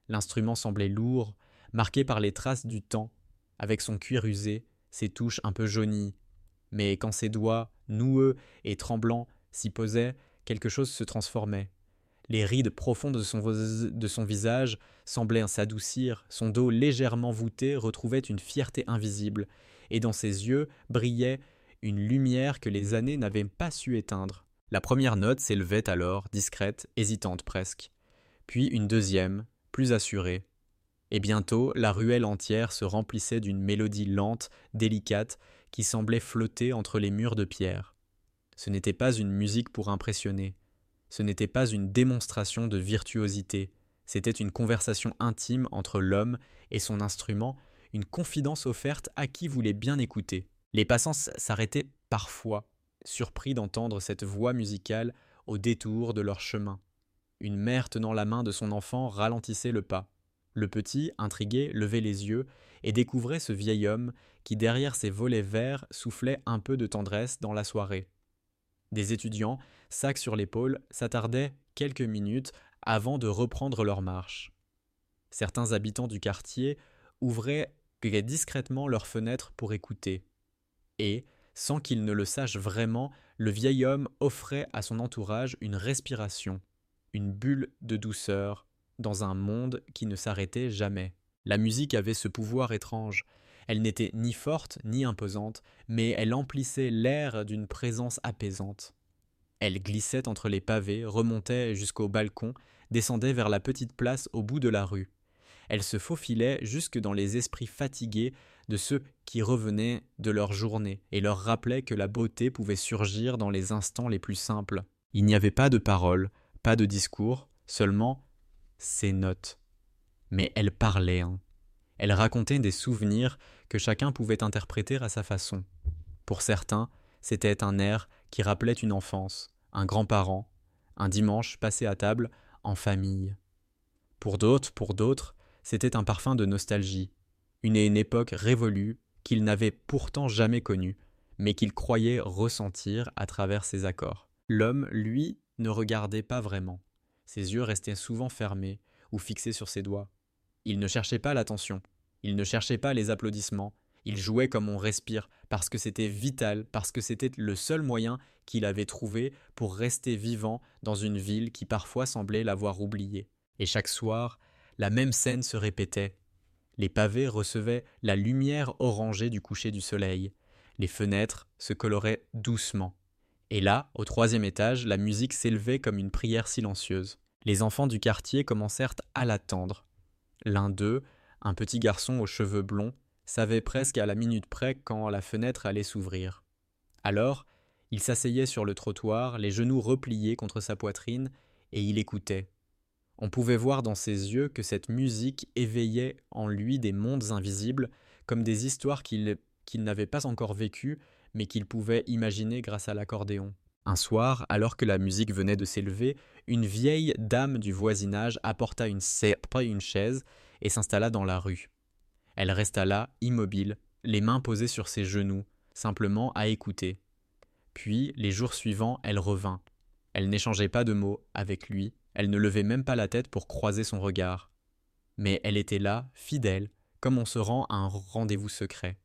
L'instrument semblait lourd, marqué par les traces du temps, avec son cuir usé, ses touches un peu jaunies. Mais quand ses doigts, noueux et tremblants, s'y posaient, quelque chose se transformait. Les rides profondes de son, de son visage semblaient s'adoucir, son dos légèrement voûté retrouvait une fierté invisible, et dans ses yeux brillait une lumière que les années n'avaient pas su éteindre. La première note s'élevait alors, discrète, hésitante presque. Puis une deuxième, plus assurée. Et bientôt, la ruelle entière se remplissait d'une mélodie lente, délicate, qui semblait flotter entre les murs de pierre. Ce n'était pas une musique pour impressionner. Ce n'était pas une démonstration de virtuosité. C'était une conversation intime entre l'homme et son instrument, une confidence offerte à qui voulait bien écouter. Les passants s'arrêtaient parfois, surpris d'entendre cette voix musicale au détour de leur chemin. Une mère tenant la main de son enfant ralentissait le pas. Le petit, intrigué, levait les yeux et découvrait ce vieil homme qui, derrière ses volets verts, soufflait un peu de tendresse dans la soirée. Des étudiants, sac sur l'épaule, s'attardaient quelques minutes avant de reprendre leur marche. Certains habitants du quartier ouvraient discrètement leurs fenêtres pour écouter. Et, sans qu'ils ne le sachent vraiment, le vieil homme offrait à son entourage une respiration, une bulle de douceur, dans un monde qui ne s'arrêtait jamais. La musique avait ce pouvoir étrange. Elle n'était ni forte ni imposante, mais elle emplissait l'air d'une présence apaisante. Elle glissait entre les pavés, remontait jusqu'au balcon, descendait vers la petite place au bout de la rue. Elle se faufilait jusque dans les esprits fatigués de ceux qui revenaient de leur journée et leur rappelait que la beauté pouvait surgir dans les instants les plus simples. Il n'y avait pas de paroles, pas de discours, seulement ces notes. Mais elles parlaient, hein. Elles racontaient des souvenirs que chacun pouvait interpréter à sa façon. Pour certains, c'était un air qui rappelait une enfance, un grand-parent, un dimanche passé à table en famille. Pour d'autres, pour d'autres, c'était un parfum de nostalgie, une, une époque révolue qu'ils n'avaient pourtant jamais connue, mais qu'ils croyaient ressentir à travers ses accords. L'homme, lui, ne regardait pas vraiment. Ses yeux restaient souvent fermés ou fixés sur ses doigts. Il ne cherchait pas l'attention, il ne cherchait pas les applaudissements, il jouait comme on respire, parce que c'était vital, parce que c'était le seul moyen qu'il avait trouvé pour rester vivant dans une ville qui parfois semblait l'avoir oublié. Et chaque soir, la même scène se répétait. Les pavés recevaient la lumière orangée du coucher du soleil. Les fenêtres se coloraient doucement. Et là, au troisième étage, la musique s'élevait comme une prière silencieuse. Les enfants du quartier commencèrent à l'attendre. L'un d'eux, un petit garçon aux cheveux blonds, savait presque à la minute près quand la fenêtre allait s'ouvrir. Alors, il s'asseyait sur le trottoir, les genoux repliés contre sa poitrine, et il écoutait. On pouvait voir dans ses yeux que cette musique éveillait en lui des mondes invisibles, comme des histoires qu'il, qu'il n'avait pas encore vécues, mais qu'il pouvait imaginer grâce à l'accordéon. Un soir, alors que la musique venait de s'élever, une vieille dame du voisinage apporta une, une chaise et s'installa dans la rue. Elle resta là, immobile, les mains posées sur ses genoux, simplement à écouter. Puis, les jours suivants, elle revint. Elle n'échangeait pas de mots avec lui, elle ne levait même pas la tête pour croiser son regard. Mais elle était là, fidèle, comme on se rend à un rendez-vous secret.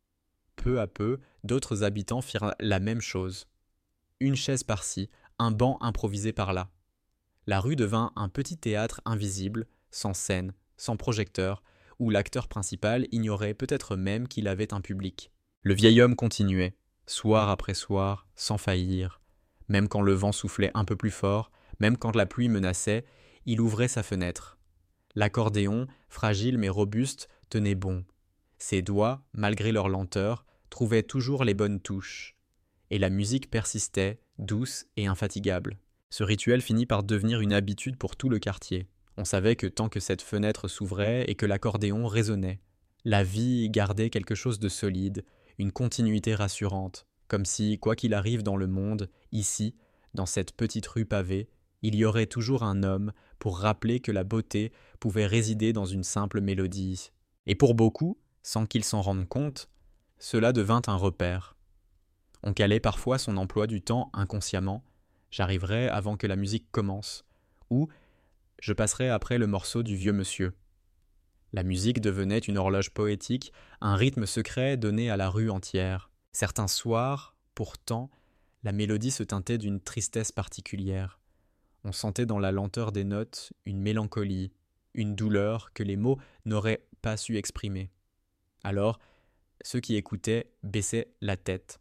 Peu à peu, d'autres habitants firent la même chose. Une chaise par-ci, un banc improvisé par-là. La rue devint un petit théâtre invisible, sans scène, sans projecteur, où l'acteur principal ignorait peut-être même qu'il avait un public. Le vieil homme continuait, soir après soir, sans faillir. Même quand le vent soufflait un peu plus fort, même quand la pluie menaçait, il ouvrait sa fenêtre. L'accordéon, fragile mais robuste, tenait bon. Ses doigts, malgré leur lenteur, trouvaient toujours les bonnes touches. Et la musique persistait, douce et infatigable. Ce rituel finit par devenir une habitude pour tout le quartier. On savait que tant que cette fenêtre s'ouvrait et que l'accordéon résonnait, la vie gardait quelque chose de solide, une continuité rassurante, comme si, quoi qu'il arrive dans le monde, ici, dans cette petite rue pavée, il y aurait toujours un homme pour rappeler que la beauté pouvait résider dans une simple mélodie. Et pour beaucoup, sans qu'ils s'en rendent compte, cela devint un repère. On calait parfois son emploi du temps inconsciemment, j'arriverai avant que la musique commence, ou Je passerai après le morceau du vieux monsieur. La musique devenait une horloge poétique, un rythme secret donné à la rue entière. Certains soirs, pourtant, la mélodie se teintait d'une tristesse particulière. On sentait dans la lenteur des notes une mélancolie, une douleur que les mots n'auraient pas su exprimer. Alors, ceux qui écoutaient baissaient la tête,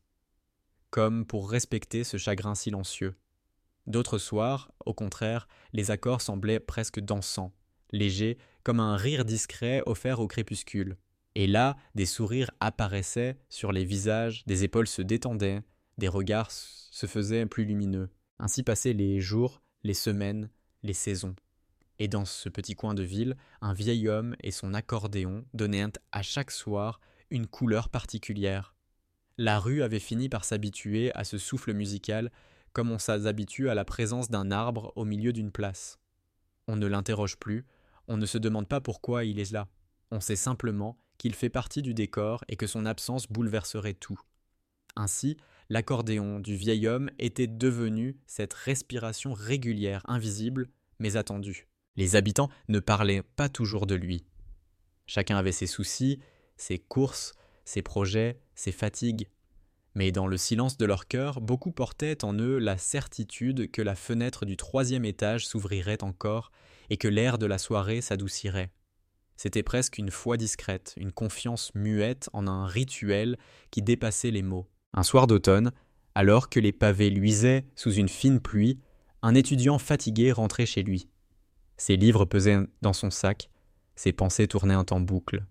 comme pour respecter ce chagrin silencieux. D'autres soirs, au contraire, les accords semblaient presque dansants, légers, comme un rire discret offert au crépuscule. Et là, des sourires apparaissaient sur les visages, des épaules se détendaient, des regards se faisaient plus lumineux. Ainsi passaient les jours, les semaines, les saisons. Et dans ce petit coin de ville, un vieil homme et son accordéon donnaient à chaque soir une couleur particulière. La rue avait fini par s'habituer à ce souffle musical comme on s'habitue à la présence d'un arbre au milieu d'une place. On ne l'interroge plus, on ne se demande pas pourquoi il est là. On sait simplement qu'il fait partie du décor et que son absence bouleverserait tout. Ainsi, l'accordéon du vieil homme était devenu cette respiration régulière, invisible, mais attendue. Les habitants ne parlaient pas toujours de lui. Chacun avait ses soucis, ses courses, ses projets, ses fatigues. Mais dans le silence de leur cœur, beaucoup portaient en eux la certitude que la fenêtre du troisième étage s'ouvrirait encore et que l'air de la soirée s'adoucirait. C'était presque une foi discrète, une confiance muette en un rituel qui dépassait les mots. Un soir d'automne, alors que les pavés luisaient sous une fine pluie, un étudiant fatigué rentrait chez lui. Ses livres pesaient dans son sac, ses pensées tournaient en boucle.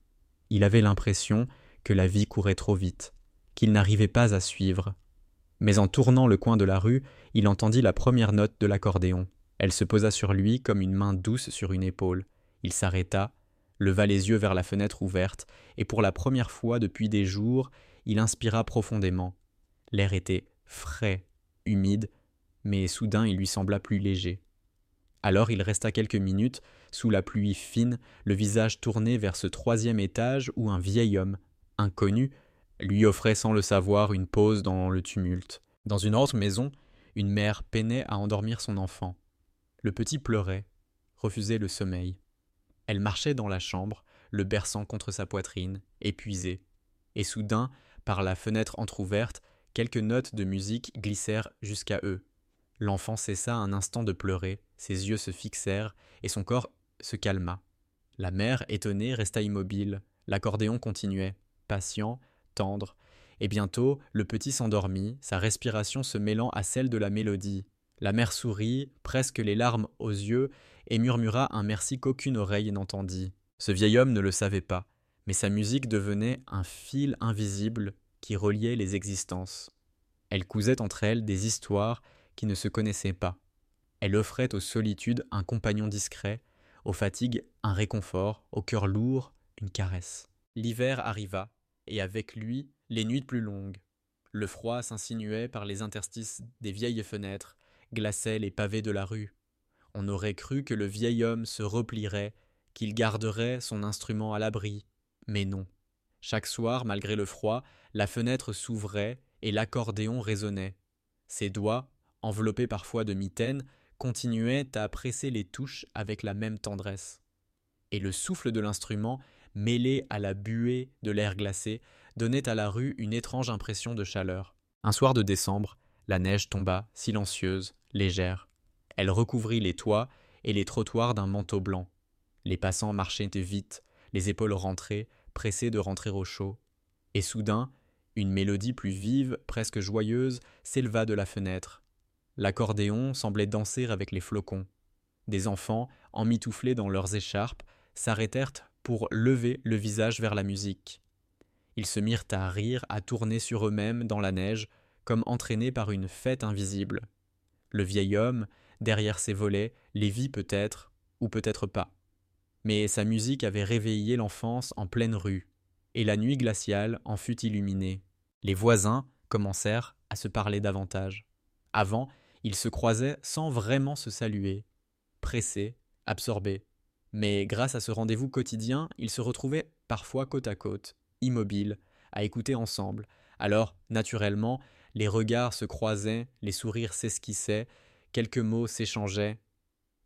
Il avait l'impression que la vie courait trop vite, qu'il n'arrivait pas à suivre. Mais en tournant le coin de la rue, il entendit la première note de l'accordéon. Elle se posa sur lui comme une main douce sur une épaule. Il s'arrêta, leva les yeux vers la fenêtre ouverte, et pour la première fois depuis des jours, il inspira profondément. L'air était frais, humide, mais soudain il lui sembla plus léger. Alors il resta quelques minutes, sous la pluie fine, le visage tourné vers ce troisième étage où un vieil homme, inconnu, lui offrait sans le savoir une pause dans le tumulte. Dans une autre maison, une mère peinait à endormir son enfant. Le petit pleurait, refusait le sommeil. Elle marchait dans la chambre, le berçant contre sa poitrine, épuisée. Et soudain, par la fenêtre entr'ouverte, quelques notes de musique glissèrent jusqu'à eux. L'enfant cessa un instant de pleurer, ses yeux se fixèrent et son corps se calma. La mère, étonnée, resta immobile. L'accordéon continuait, patient, tendre, et bientôt le petit s'endormit, sa respiration se mêlant à celle de la mélodie. La mère sourit, presque les larmes aux yeux, et murmura un merci qu'aucune oreille n'entendit. Ce vieil homme ne le savait pas, mais sa musique devenait un fil invisible qui reliait les existences. Elle cousait entre elles des histoires qui ne se connaissaient pas. Elle offrait aux solitudes un compagnon discret, aux fatigues un réconfort, au cœur lourd une caresse. L'hiver arriva, et avec lui les nuits plus longues. Le froid s'insinuait par les interstices des vieilles fenêtres, glaçait les pavés de la rue. On aurait cru que le vieil homme se replierait, qu'il garderait son instrument à l'abri. Mais non. Chaque soir, malgré le froid, la fenêtre s'ouvrait et l'accordéon résonnait. Ses doigts, enveloppés parfois de mitaines, continuaient à presser les touches avec la même tendresse. Et le souffle de l'instrument, mêlé à la buée de l'air glacé, donnait à la rue une étrange impression de chaleur. Un soir de décembre, la neige tomba, silencieuse, légère. Elle recouvrit les toits et les trottoirs d'un manteau blanc. Les passants marchaient vite, les épaules rentrées, pressés de rentrer au chaud. Et soudain, une mélodie plus vive, presque joyeuse, s'éleva de la fenêtre. L'accordéon semblait danser avec les flocons. Des enfants, emmitouflés dans leurs écharpes, s'arrêtèrent pour lever le visage vers la musique. Ils se mirent à rire, à tourner sur eux-mêmes dans la neige, comme entraînés par une fête invisible. Le vieil homme, derrière ses volets, les vit peut-être, ou peut-être pas. Mais sa musique avait réveillé l'enfance en pleine rue, et la nuit glaciale en fut illuminée. Les voisins commencèrent à se parler davantage. Avant, ils se croisaient sans vraiment se saluer, pressés, absorbés. Mais grâce à ce rendez-vous quotidien, ils se retrouvaient parfois côte à côte, immobiles, à écouter ensemble. Alors, naturellement, les regards se croisaient, les sourires s'esquissaient, quelques mots s'échangeaient.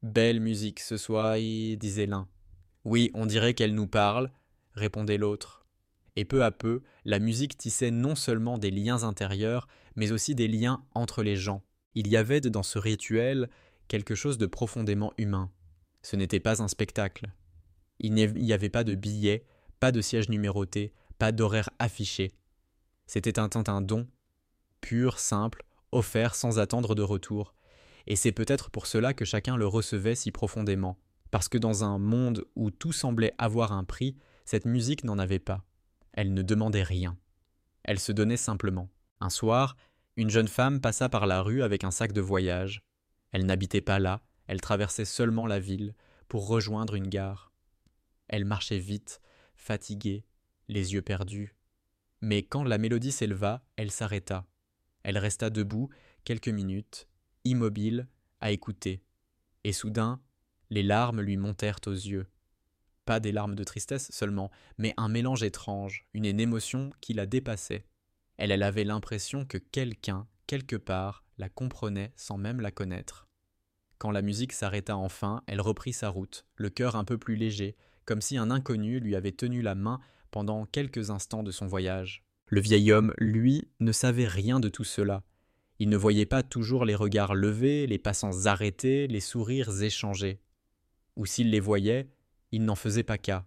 Belle musique ce soir, disait l'un. Oui, on dirait qu'elle nous parle, répondait l'autre. Et peu à peu, la musique tissait non seulement des liens intérieurs, mais aussi des liens entre les gens. Il y avait dans ce rituel quelque chose de profondément humain. Ce n'était pas un spectacle. Il n'y avait pas de billets, pas de sièges numérotés, pas d'horaire affiché. C'était un temps un don, pur, simple, offert sans attendre de retour. Et c'est peut-être pour cela que chacun le recevait si profondément. Parce que dans un monde où tout semblait avoir un prix, cette musique n'en avait pas. Elle ne demandait rien. Elle se donnait simplement. Un soir, une jeune femme passa par la rue avec un sac de voyage. Elle n'habitait pas là, elle traversait seulement la ville pour rejoindre une gare. Elle marchait vite, fatiguée, les yeux perdus. Mais quand la mélodie s'éleva, elle s'arrêta. Elle resta debout quelques minutes, immobile, à écouter. Et soudain, les larmes lui montèrent aux yeux. Pas des larmes de tristesse seulement, mais un mélange étrange, une émotion qui la dépassait. Elle, elle avait l'impression que quelqu'un, quelque part, la comprenait sans même la connaître. Quand la musique s'arrêta enfin, elle reprit sa route, le cœur un peu plus léger, comme si un inconnu lui avait tenu la main pendant quelques instants de son voyage. Le vieil homme, lui, ne savait rien de tout cela. Il ne voyait pas toujours les regards levés, les passants arrêtés, les sourires échangés. Ou s'il les voyait, il n'en faisait pas cas.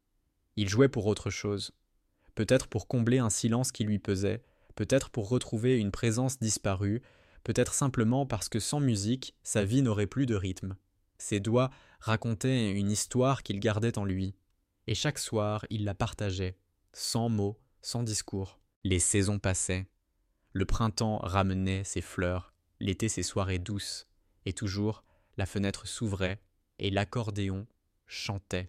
Il jouait pour autre chose. Peut-être pour combler un silence qui lui pesait, peut-être pour retrouver une présence disparue, peut-être simplement parce que sans musique, sa vie n'aurait plus de rythme. Ses doigts racontaient une histoire qu'il gardait en lui. Et chaque soir, il la partageait, sans mots, sans discours. Les saisons passaient. Le printemps ramenait ses fleurs, l'été ses soirées douces, et toujours la fenêtre s'ouvrait et l'accordéon chantait.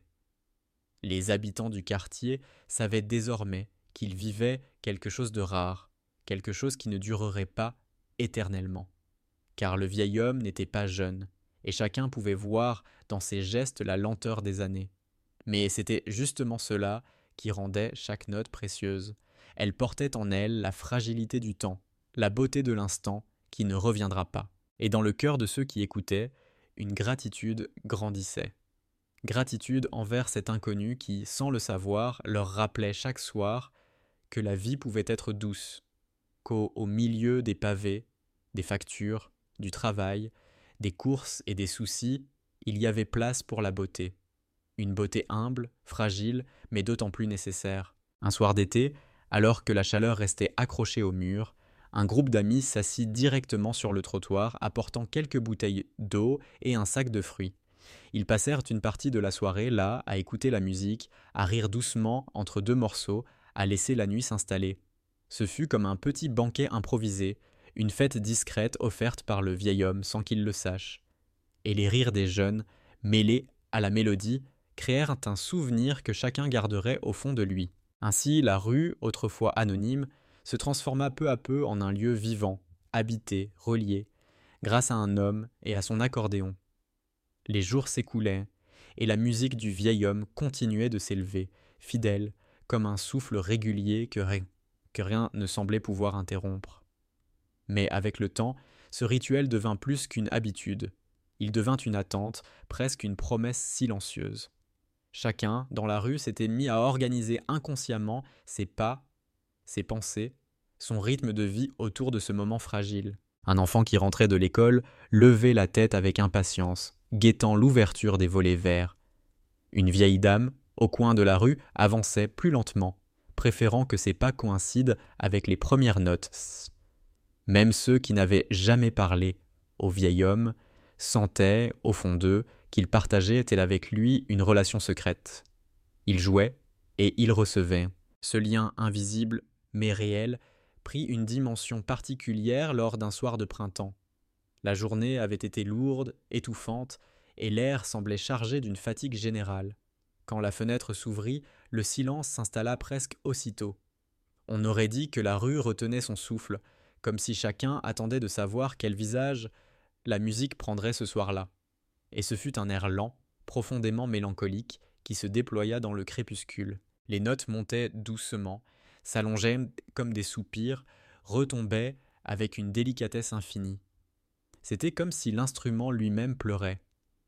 Les habitants du quartier savaient désormais qu'il vivait quelque chose de rare, quelque chose qui ne durerait pas éternellement. Car le vieil homme n'était pas jeune, et chacun pouvait voir dans ses gestes la lenteur des années. Mais c'était justement cela qui rendait chaque note précieuse. Elle portait en elle la fragilité du temps, la beauté de l'instant qui ne reviendra pas. Et dans le cœur de ceux qui écoutaient, une gratitude grandissait. Gratitude envers cet inconnu qui, sans le savoir, leur rappelait chaque soir que la vie pouvait être douce, qu'au au milieu des pavés, des factures, du travail, des courses et des soucis, il y avait place pour la beauté. Une beauté humble, fragile, mais d'autant plus nécessaire. Un soir d'été, alors que la chaleur restait accrochée au mur, un groupe d'amis s'assit directement sur le trottoir, apportant quelques bouteilles d'eau et un sac de fruits. Ils passèrent une partie de la soirée là, à écouter la musique, à rire doucement entre deux morceaux, à laisser la nuit s'installer. Ce fut comme un petit banquet improvisé, une fête discrète offerte par le vieil homme sans qu'il le sache. Et les rires des jeunes, mêlés à la mélodie, créèrent un souvenir que chacun garderait au fond de lui. Ainsi, la rue, autrefois anonyme, se transforma peu à peu en un lieu vivant, habité, relié, grâce à un homme et à son accordéon. Les jours s'écoulaient, et la musique du vieil homme continuait de s'élever, fidèle, comme un souffle régulier que rien, que rien ne semblait pouvoir interrompre. Mais avec le temps, ce rituel devint plus qu'une habitude. Il devint une attente, presque une promesse silencieuse. Chacun, dans la rue, s'était mis à organiser inconsciemment ses pas, ses pensées, son rythme de vie autour de ce moment fragile. Un enfant qui rentrait de l'école levait la tête avec impatience, guettant l'ouverture des volets verts. Une vieille dame, au coin de la rue, avançait plus lentement, préférant que ses pas coïncident avec les premières notes. Même ceux qui n'avaient jamais parlé au vieil homme sentaient, au fond d'eux, qu'il partageait tel avec lui une relation secrète. Il jouait et il recevait. Ce lien invisible, mais réel, prit une dimension particulière lors d'un soir de printemps. La journée avait été lourde, étouffante, et l'air semblait chargé d'une fatigue générale. Quand la fenêtre s'ouvrit, le silence s'installa presque aussitôt. On aurait dit que la rue retenait son souffle, comme si chacun attendait de savoir quel visage la musique prendrait ce soir-là. Et ce fut un air lent, profondément mélancolique, qui se déploya dans le crépuscule. Les notes montaient doucement, s'allongeaient comme des soupirs, retombaient avec une délicatesse infinie. C'était comme si l'instrument lui-même pleurait.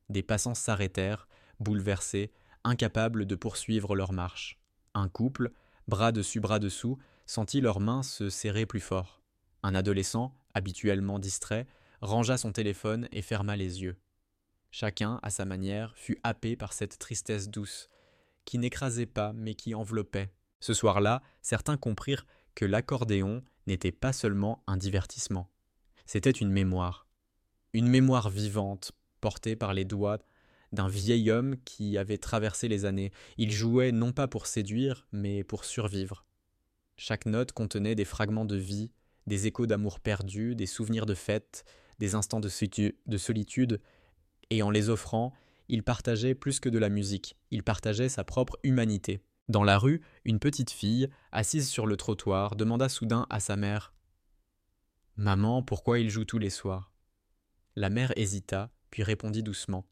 Des passants s'arrêtèrent, bouleversés, incapables de poursuivre leur marche. Un couple, bras dessus bras dessous, sentit leurs mains se serrer plus fort. Un adolescent, habituellement distrait, rangea son téléphone et ferma les yeux. Chacun, à sa manière, fut happé par cette tristesse douce, qui n'écrasait pas mais qui enveloppait. Ce soir-là, certains comprirent que l'accordéon n'était pas seulement un divertissement. C'était une mémoire. Une mémoire vivante, portée par les doigts d'un vieil homme qui avait traversé les années. Il jouait non pas pour séduire, mais pour survivre. Chaque note contenait des fragments de vie, des échos d'amour perdu, des souvenirs de fête, des instants de solitude, et en les offrant, il partageait plus que de la musique, il partageait sa propre humanité. Dans la rue, une petite fille, assise sur le trottoir, demanda soudain à sa mère « Maman, pourquoi il joue tous les soirs ?» La mère hésita, puis répondit doucement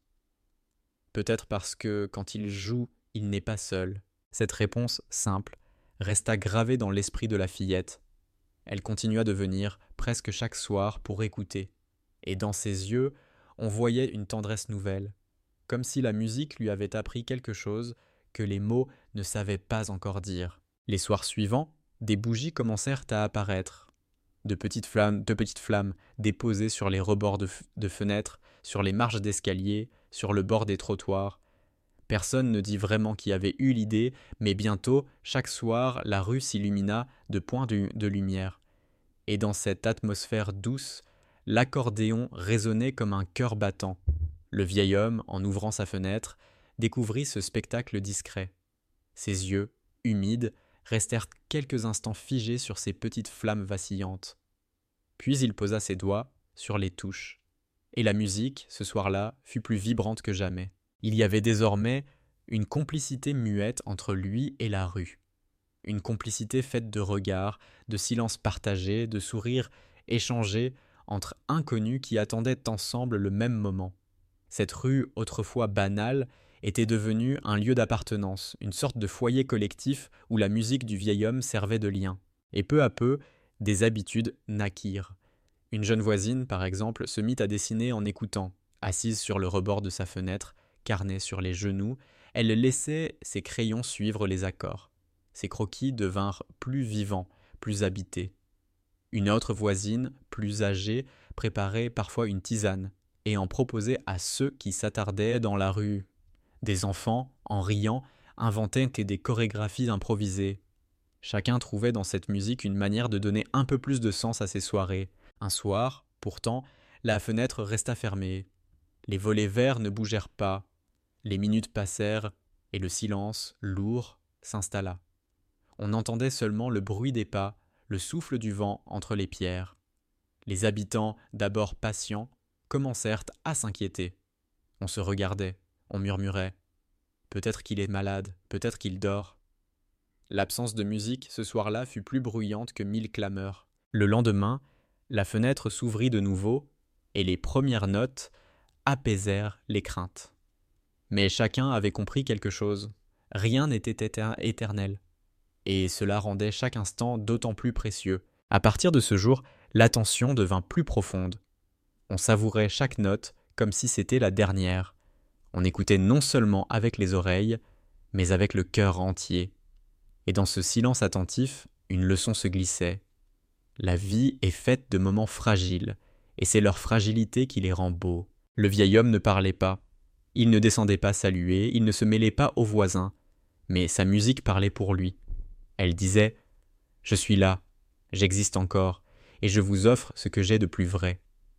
« Peut-être parce que, quand il joue, il n'est pas seul. » Cette réponse simple resta gravée dans l'esprit de la fillette. Elle continua de venir, presque chaque soir, pour écouter. Et dans ses yeux, on voyait une tendresse nouvelle, comme si la musique lui avait appris quelque chose que les mots ne savaient pas encore dire. Les soirs suivants, des bougies commencèrent à apparaître. De petites flammes, de petites flammes déposées sur les rebords de, f- de fenêtres, sur les marches d'escalier, sur le bord des trottoirs. Personne ne dit vraiment qui avait eu l'idée, mais bientôt, chaque soir, la rue s'illumina de points de, de lumière. Et dans cette atmosphère douce, l'accordéon résonnait comme un cœur battant. Le vieil homme, en ouvrant sa fenêtre, découvrit ce spectacle discret. Ses yeux, humides, restèrent quelques instants figés sur ces petites flammes vacillantes. Puis il posa ses doigts sur les touches. Et la musique, ce soir-là, fut plus vibrante que jamais. Il y avait désormais une complicité muette entre lui et la rue. Une complicité faite de regards, de silences partagés, de sourires échangés entre inconnus qui attendaient ensemble le même moment. Cette rue, autrefois banale, était devenue un lieu d'appartenance, une sorte de foyer collectif où la musique du vieil homme servait de lien. Et peu à peu, des habitudes naquirent. Une jeune voisine, par exemple, se mit à dessiner en écoutant. Assise sur le rebord de sa fenêtre, carnet sur les genoux, elle laissait ses crayons suivre les accords. Ses croquis devinrent plus vivants, plus habités. Une autre voisine, plus âgée, préparait parfois une tisane et en proposait à ceux qui s'attardaient dans la rue. Des enfants, en riant, inventaient des chorégraphies improvisées. Chacun trouvait dans cette musique une manière de donner un peu plus de sens à ses soirées. Un soir, pourtant, la fenêtre resta fermée. Les volets verts ne bougèrent pas. Les minutes passèrent et le silence, lourd, s'installa. On entendait seulement le bruit des pas, le souffle du vent entre les pierres. Les habitants, d'abord patients, commencèrent à s'inquiéter. On se regardait, on murmurait « Peut-être qu'il est malade, peut-être qu'il dort ». L'absence de musique ce soir-là fut plus bruyante que mille clameurs. Le lendemain, la fenêtre s'ouvrit de nouveau et les premières notes apaisèrent les craintes. Mais chacun avait compris quelque chose. Rien n'était éternel. Et cela rendait chaque instant d'autant plus précieux. À partir de ce jour, l'attention devint plus profonde. On savourait chaque note comme si c'était la dernière. On écoutait non seulement avec les oreilles, mais avec le cœur entier. Et dans ce silence attentif, une leçon se glissait. La vie est faite de moments fragiles, et c'est leur fragilité qui les rend beaux. Le vieil homme ne parlait pas. Il ne descendait pas saluer, il ne se mêlait pas aux voisins, mais sa musique parlait pour lui. Elle disait « Je suis là, j'existe encore, et je vous offre ce que j'ai de plus vrai. »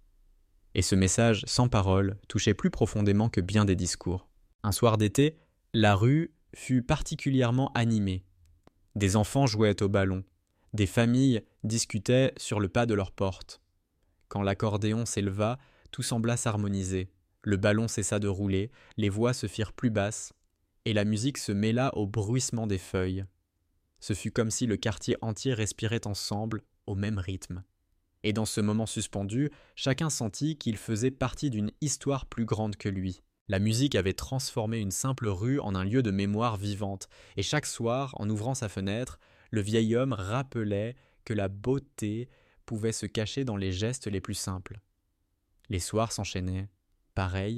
Et ce message, sans parole, touchait plus profondément que bien des discours. Un soir d'été, la rue fut particulièrement animée. Des enfants jouaient au ballon, des familles discutaient sur le pas de leur porte. Quand l'accordéon s'éleva, tout sembla s'harmoniser. Le ballon cessa de rouler, les voix se firent plus basses, et la musique se mêla au bruissement des feuilles. Ce fut comme si le quartier entier respirait ensemble, au même rythme. Et dans ce moment suspendu, chacun sentit qu'il faisait partie d'une histoire plus grande que lui. La musique avait transformé une simple rue en un lieu de mémoire vivante, et chaque soir, en ouvrant sa fenêtre, le vieil homme rappelait que la beauté pouvait se cacher dans les gestes les plus simples. Les soirs s'enchaînaient, pareils,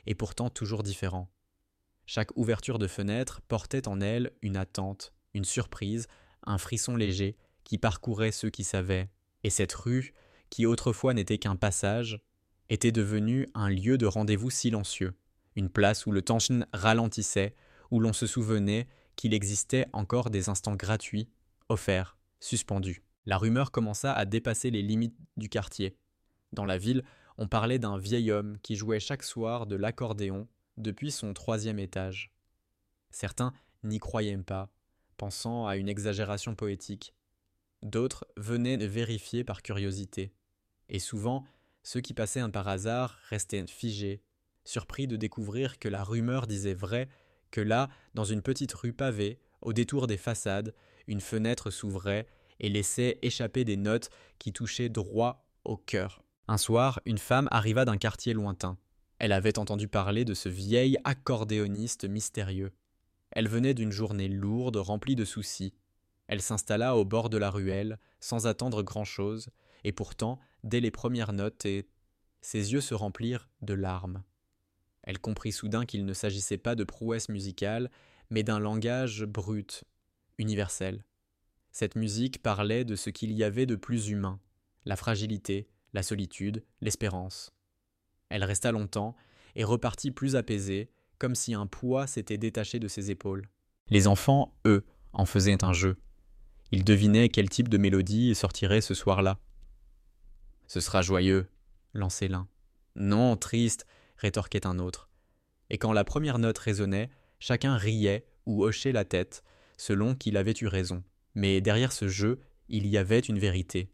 et pourtant toujours différents. Chaque ouverture de fenêtre portait en elle une attente, une surprise, un frisson léger qui parcourait ceux qui savaient, et cette rue, qui autrefois n'était qu'un passage, était devenue un lieu de rendez-vous silencieux, une place où le temps ralentissait, où l'on se souvenait qu'il existait encore des instants gratuits, offerts, suspendus. La rumeur commença à dépasser les limites du quartier. Dans la ville, on parlait d'un vieil homme qui jouait chaque soir de l'accordéon depuis son troisième étage. Certains n'y croyaient pas, pensant à une exagération poétique. D'autres venaient de vérifier par curiosité. Et souvent, ceux qui passaient un par hasard restaient figés, surpris de découvrir que la rumeur disait vrai, que là, dans une petite rue pavée, au détour des façades, une fenêtre s'ouvrait et laissait échapper des notes qui touchaient droit au cœur. Un soir, une femme arriva d'un quartier lointain. Elle avait entendu parler de ce vieil accordéoniste mystérieux. Elle venait d'une journée lourde, remplie de soucis. Elle s'installa au bord de la ruelle, sans attendre grand-chose, et pourtant, dès les premières notes, et ses yeux se remplirent de larmes. Elle comprit soudain qu'il ne s'agissait pas de prouesse musicale, mais d'un langage brut, universel. Cette musique parlait de ce qu'il y avait de plus humain, la fragilité, la solitude, l'espérance. Elle resta longtemps et repartit plus apaisée, comme si un poids s'était détaché de ses épaules. Les enfants, eux, en faisaient un jeu. Ils devinaient quel type de mélodie sortirait ce soir-là. « Ce sera joyeux », lançait l'un. « Non, triste », rétorquait un autre. Et quand la première note résonnait, chacun riait ou hochait la tête, selon qu'il avait eu raison. Mais derrière ce jeu, il y avait une vérité.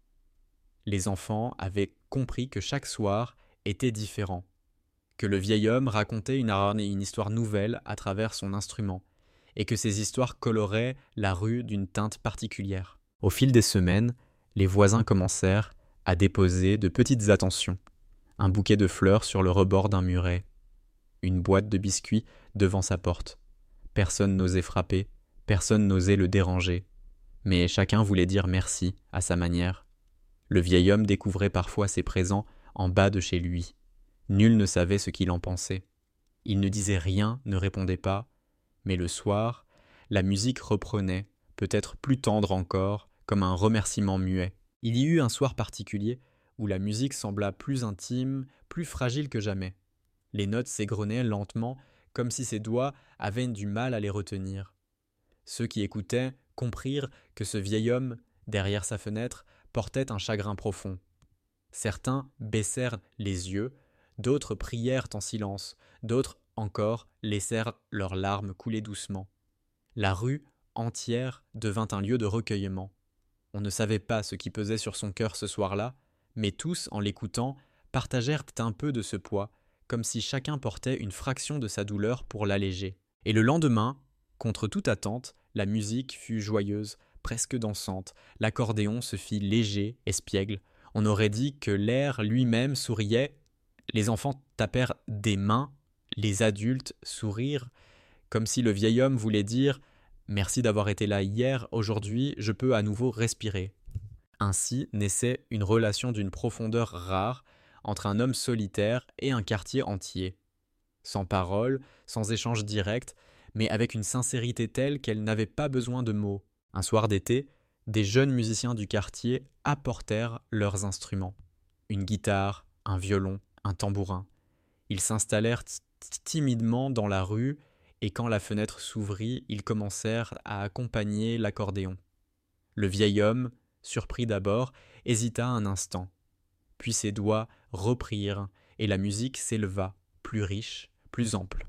Les enfants avaient compris que chaque soir était différent, que le vieil homme racontait une, une histoire nouvelle à travers son instrument, et que ces histoires coloraient la rue d'une teinte particulière. Au fil des semaines, les voisins commencèrent à déposer de petites attentions, un bouquet de fleurs sur le rebord d'un muret, une boîte de biscuits devant sa porte. Personne n'osait frapper, personne n'osait le déranger, mais chacun voulait dire merci à sa manière. Le vieil homme découvrait parfois ses présents en bas de chez lui. Nul ne savait ce qu'il en pensait. Il ne disait rien, ne répondait pas, mais le soir, la musique reprenait, peut-être plus tendre encore, comme un remerciement muet. Il y eut un soir particulier où la musique sembla plus intime, plus fragile que jamais. Les notes s'égrenaient lentement, comme si ses doigts avaient du mal à les retenir. Ceux qui écoutaient comprirent que ce vieil homme, derrière sa fenêtre, portait un chagrin profond. Certains baissèrent les yeux, d'autres prièrent en silence, d'autres encore laissèrent leurs larmes couler doucement. La rue entière devint un lieu de recueillement. On ne savait pas ce qui pesait sur son cœur ce soir-là, mais tous, en l'écoutant, partagèrent un peu de ce poids, comme si chacun portait une fraction de sa douleur pour l'alléger. Et le lendemain, contre toute attente, la musique fut joyeuse, presque dansante, l'accordéon se fit léger, espiègle. On aurait dit que l'air lui-même souriait. Les enfants tapèrent des mains, les adultes sourirent, comme si le vieil homme voulait dire « Merci d'avoir été là hier, aujourd'hui je peux à nouveau respirer ». Ainsi naissait une relation d'une profondeur rare entre un homme solitaire et un quartier entier. Sans parole, sans échange direct, mais avec une sincérité telle qu'elle n'avait pas besoin de mots. Un soir d'été, des jeunes musiciens du quartier apportèrent leurs instruments. Une guitare, un violon, un tambourin. Ils s'installèrent t- timidement dans la rue et quand la fenêtre s'ouvrit, ils commencèrent à accompagner l'accordéon. Le vieil homme, surpris d'abord, hésita un instant. Puis ses doigts reprirent et la musique s'éleva, plus riche, plus ample.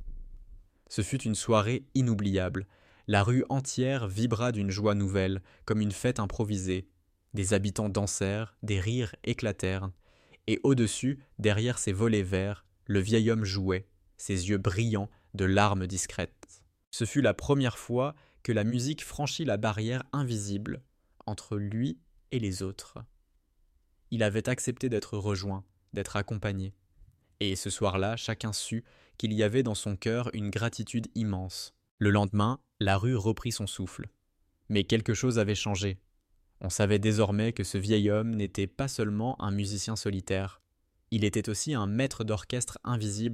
Ce fut une soirée inoubliable. La rue entière vibra d'une joie nouvelle, comme une fête improvisée. Des habitants dansèrent, des rires éclatèrent. Et au-dessus, derrière ses volets verts, le vieil homme jouait, ses yeux brillants de larmes discrètes. Ce fut la première fois que la musique franchit la barrière invisible entre lui et les autres. Il avait accepté d'être rejoint, d'être accompagné. Et ce soir-là, chacun sut qu'il y avait dans son cœur une gratitude immense. Le lendemain, la rue reprit son souffle. Mais quelque chose avait changé. On savait désormais que ce vieil homme n'était pas seulement un musicien solitaire. Il était aussi un maître d'orchestre invisible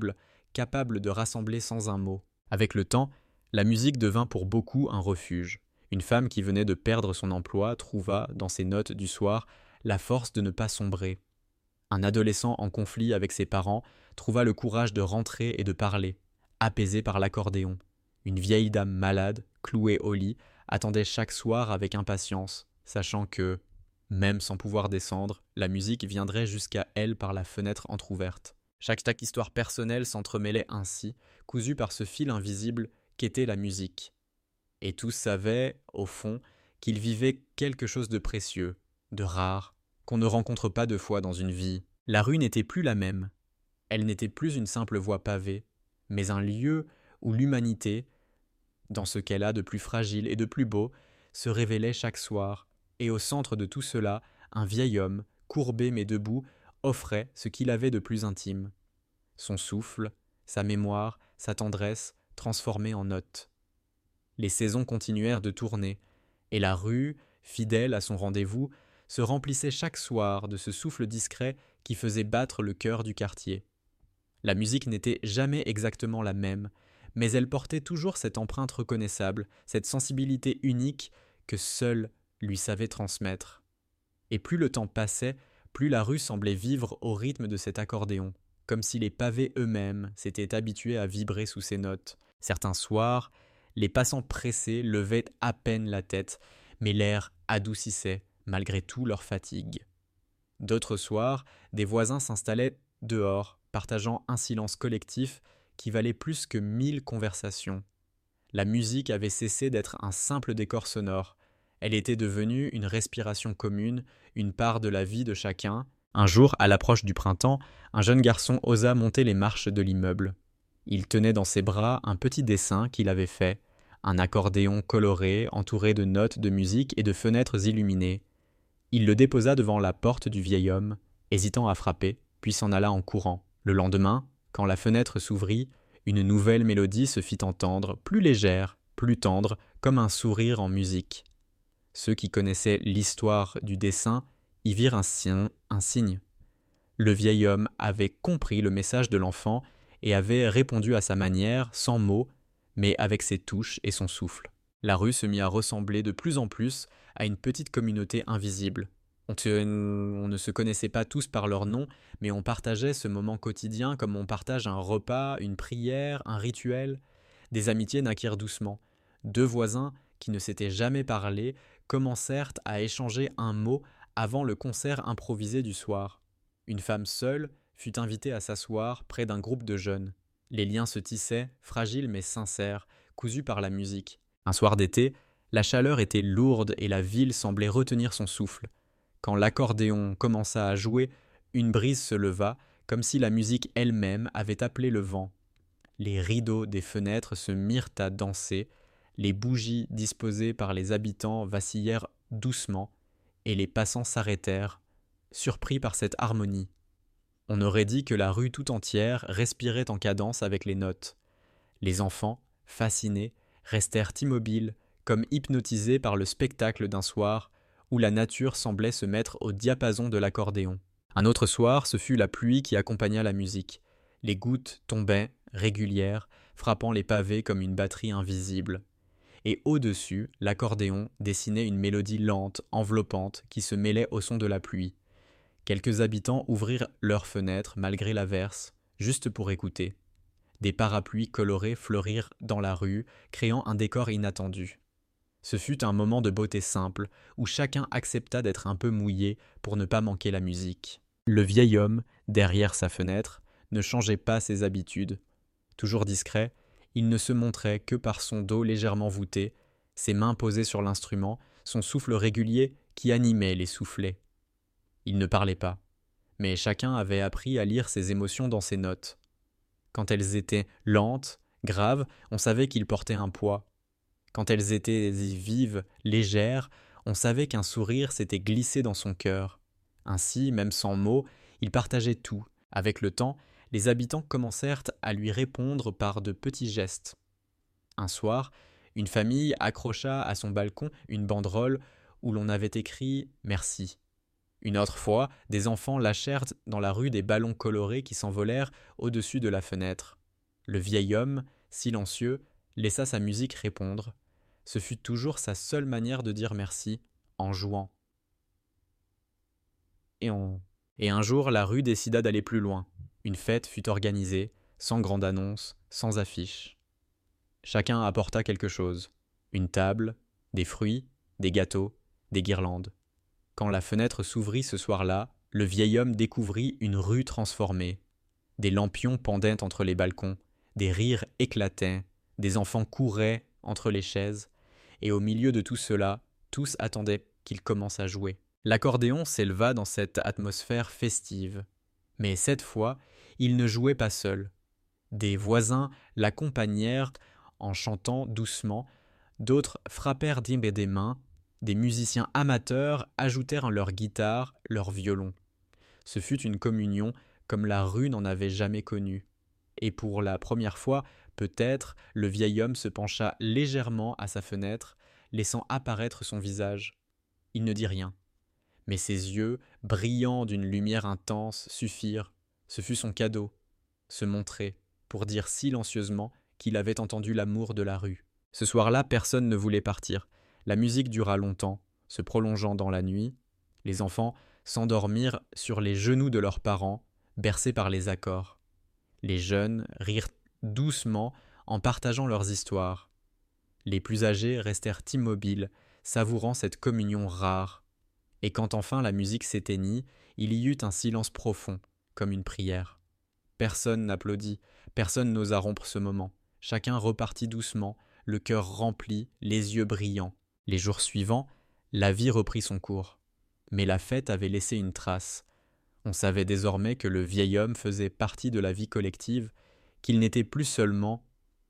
capable de rassembler sans un mot. Avec le temps, la musique devint pour beaucoup un refuge. Une femme qui venait de perdre son emploi trouva, dans ses notes du soir, la force de ne pas sombrer. Un adolescent en conflit avec ses parents trouva le courage de rentrer et de parler, apaisé par l'accordéon. Une vieille dame malade, clouée au lit, attendait chaque soir avec impatience, sachant que, même sans pouvoir descendre, la musique viendrait jusqu'à elle par la fenêtre entr'ouverte. Chaque, chaque histoire personnelle s'entremêlait ainsi, cousue par ce fil invisible qu'était la musique. Et tous savaient, au fond, qu'ils vivaient quelque chose de précieux, de rare, qu'on ne rencontre pas deux fois dans une vie. La rue n'était plus la même. Elle n'était plus une simple voie pavée, mais un lieu où l'humanité, dans ce qu'elle a de plus fragile et de plus beau, se révélait chaque soir, et au centre de tout cela, un vieil homme, courbé mais debout, offrait ce qu'il avait de plus intime. Son souffle, sa mémoire, sa tendresse, transformés en notes. Les saisons continuèrent de tourner, et la rue, fidèle à son rendez-vous, se remplissait chaque soir de ce souffle discret qui faisait battre le cœur du quartier. La musique n'était jamais exactement la même, mais elle portait toujours cette empreinte reconnaissable, cette sensibilité unique que seul lui savait transmettre. Et plus le temps passait, plus la rue semblait vivre au rythme de cet accordéon, comme si les pavés eux-mêmes s'étaient habitués à vibrer sous ses notes. Certains soirs, les passants pressés levaient à peine la tête, mais l'air adoucissait malgré tout leur fatigue. D'autres soirs, des voisins s'installaient dehors, partageant un silence collectif qui valait plus que mille conversations. La musique avait cessé d'être un simple décor sonore. Elle était devenue une respiration commune, une part de la vie de chacun. Un jour, à l'approche du printemps, un jeune garçon osa monter les marches de l'immeuble. Il tenait dans ses bras un petit dessin qu'il avait fait, un accordéon coloré entouré de notes de musique et de fenêtres illuminées. Il le déposa devant la porte du vieil homme, hésitant à frapper, puis s'en alla en courant. Le lendemain, quand la fenêtre s'ouvrit, une nouvelle mélodie se fit entendre, plus légère, plus tendre, comme un sourire en musique. Ceux qui connaissaient l'histoire du dessin y virent un signe, un signe. Le vieil homme avait compris le message de l'enfant et avait répondu à sa manière, sans mots, mais avec ses touches et son souffle. La rue se mit à ressembler de plus en plus à une petite communauté invisible. On, te, on ne se connaissait pas tous par leur nom, mais on partageait ce moment quotidien comme on partage un repas, une prière, un rituel. Des amitiés naquirent doucement. Deux voisins qui ne s'étaient jamais parlé commencèrent à échanger un mot avant le concert improvisé du soir. Une femme seule fut invitée à s'asseoir près d'un groupe de jeunes. Les liens se tissaient, fragiles mais sincères, cousus par la musique. Un soir d'été, la chaleur était lourde et la ville semblait retenir son souffle. Quand l'accordéon commença à jouer, une brise se leva, comme si la musique elle-même avait appelé le vent. Les rideaux des fenêtres se mirent à danser, les bougies disposées par les habitants vacillèrent doucement, et les passants s'arrêtèrent, surpris par cette harmonie. On aurait dit que la rue tout entière respirait en cadence avec les notes. Les enfants, fascinés, restèrent immobiles, comme hypnotisés par le spectacle d'un soir où la nature semblait se mettre au diapason de l'accordéon. Un autre soir, ce fut la pluie qui accompagna la musique. Les gouttes tombaient, régulières, frappant les pavés comme une batterie invisible. Et au-dessus, l'accordéon dessinait une mélodie lente, enveloppante, qui se mêlait au son de la pluie. Quelques habitants ouvrirent leurs fenêtres malgré l'averse, juste pour écouter. Des parapluies colorés fleurirent dans la rue, créant un décor inattendu. Ce fut un moment de beauté simple, où chacun accepta d'être un peu mouillé pour ne pas manquer la musique. Le vieil homme, derrière sa fenêtre, ne changeait pas ses habitudes. Toujours discret, il ne se montrait que par son dos légèrement voûté, ses mains posées sur l'instrument, son souffle régulier qui animait les soufflets. Il ne parlait pas, mais chacun avait appris à lire ses émotions dans ses notes. Quand elles étaient lentes, graves, on savait qu'il portait un poids. Quand elles étaient vives, légères, on savait qu'un sourire s'était glissé dans son cœur. Ainsi, même sans mots, il partageait tout. Avec le temps, les habitants commencèrent à lui répondre par de petits gestes. Un soir, une famille accrocha à son balcon une banderole où l'on avait écrit « Merci ». Une autre fois, des enfants lâchèrent dans la rue des ballons colorés qui s'envolèrent au-dessus de la fenêtre. Le vieil homme, silencieux, laissa sa musique répondre. Ce fut toujours sa seule manière de dire merci, en jouant. Et, on... Et un jour, la rue décida d'aller plus loin. Une fête fut organisée, sans grande annonce, sans affiche. Chacun apporta quelque chose. Une table, des fruits, des gâteaux, des guirlandes. Quand la fenêtre s'ouvrit ce soir-là, le vieil homme découvrit une rue transformée. Des lampions pendaient entre les balcons, des rires éclataient, des enfants couraient entre les chaises, et au milieu de tout cela, tous attendaient qu'il commence à jouer. L'accordéon s'éleva dans cette atmosphère festive. Mais cette fois, il ne jouait pas seul. Des voisins l'accompagnèrent en chantant doucement, d'autres frappèrent des mains, des musiciens amateurs ajoutèrent leur guitare, leur violon. Ce fut une communion comme la rue n'en avait jamais connue. Et pour la première fois, peut-être, le vieil homme se pencha légèrement à sa fenêtre, laissant apparaître son visage. Il ne dit rien. Mais ses yeux, brillants d'une lumière intense, suffirent. Ce fut son cadeau, se montrer, pour dire silencieusement qu'il avait entendu l'amour de la rue. Ce soir-là, personne ne voulait partir. La musique dura longtemps, se prolongeant dans la nuit. Les enfants s'endormirent sur les genoux de leurs parents, bercés par les accords. Les jeunes rirent doucement en partageant leurs histoires. Les plus âgés restèrent immobiles, savourant cette communion rare. Et quand enfin la musique s'éteignit, il y eut un silence profond, comme une prière. Personne n'applaudit, personne n'osa rompre ce moment. Chacun repartit doucement, le cœur rempli, les yeux brillants. Les jours suivants, la vie reprit son cours. Mais la fête avait laissé une trace. On savait désormais que le vieil homme faisait partie de la vie collective, qu'il n'était plus seulement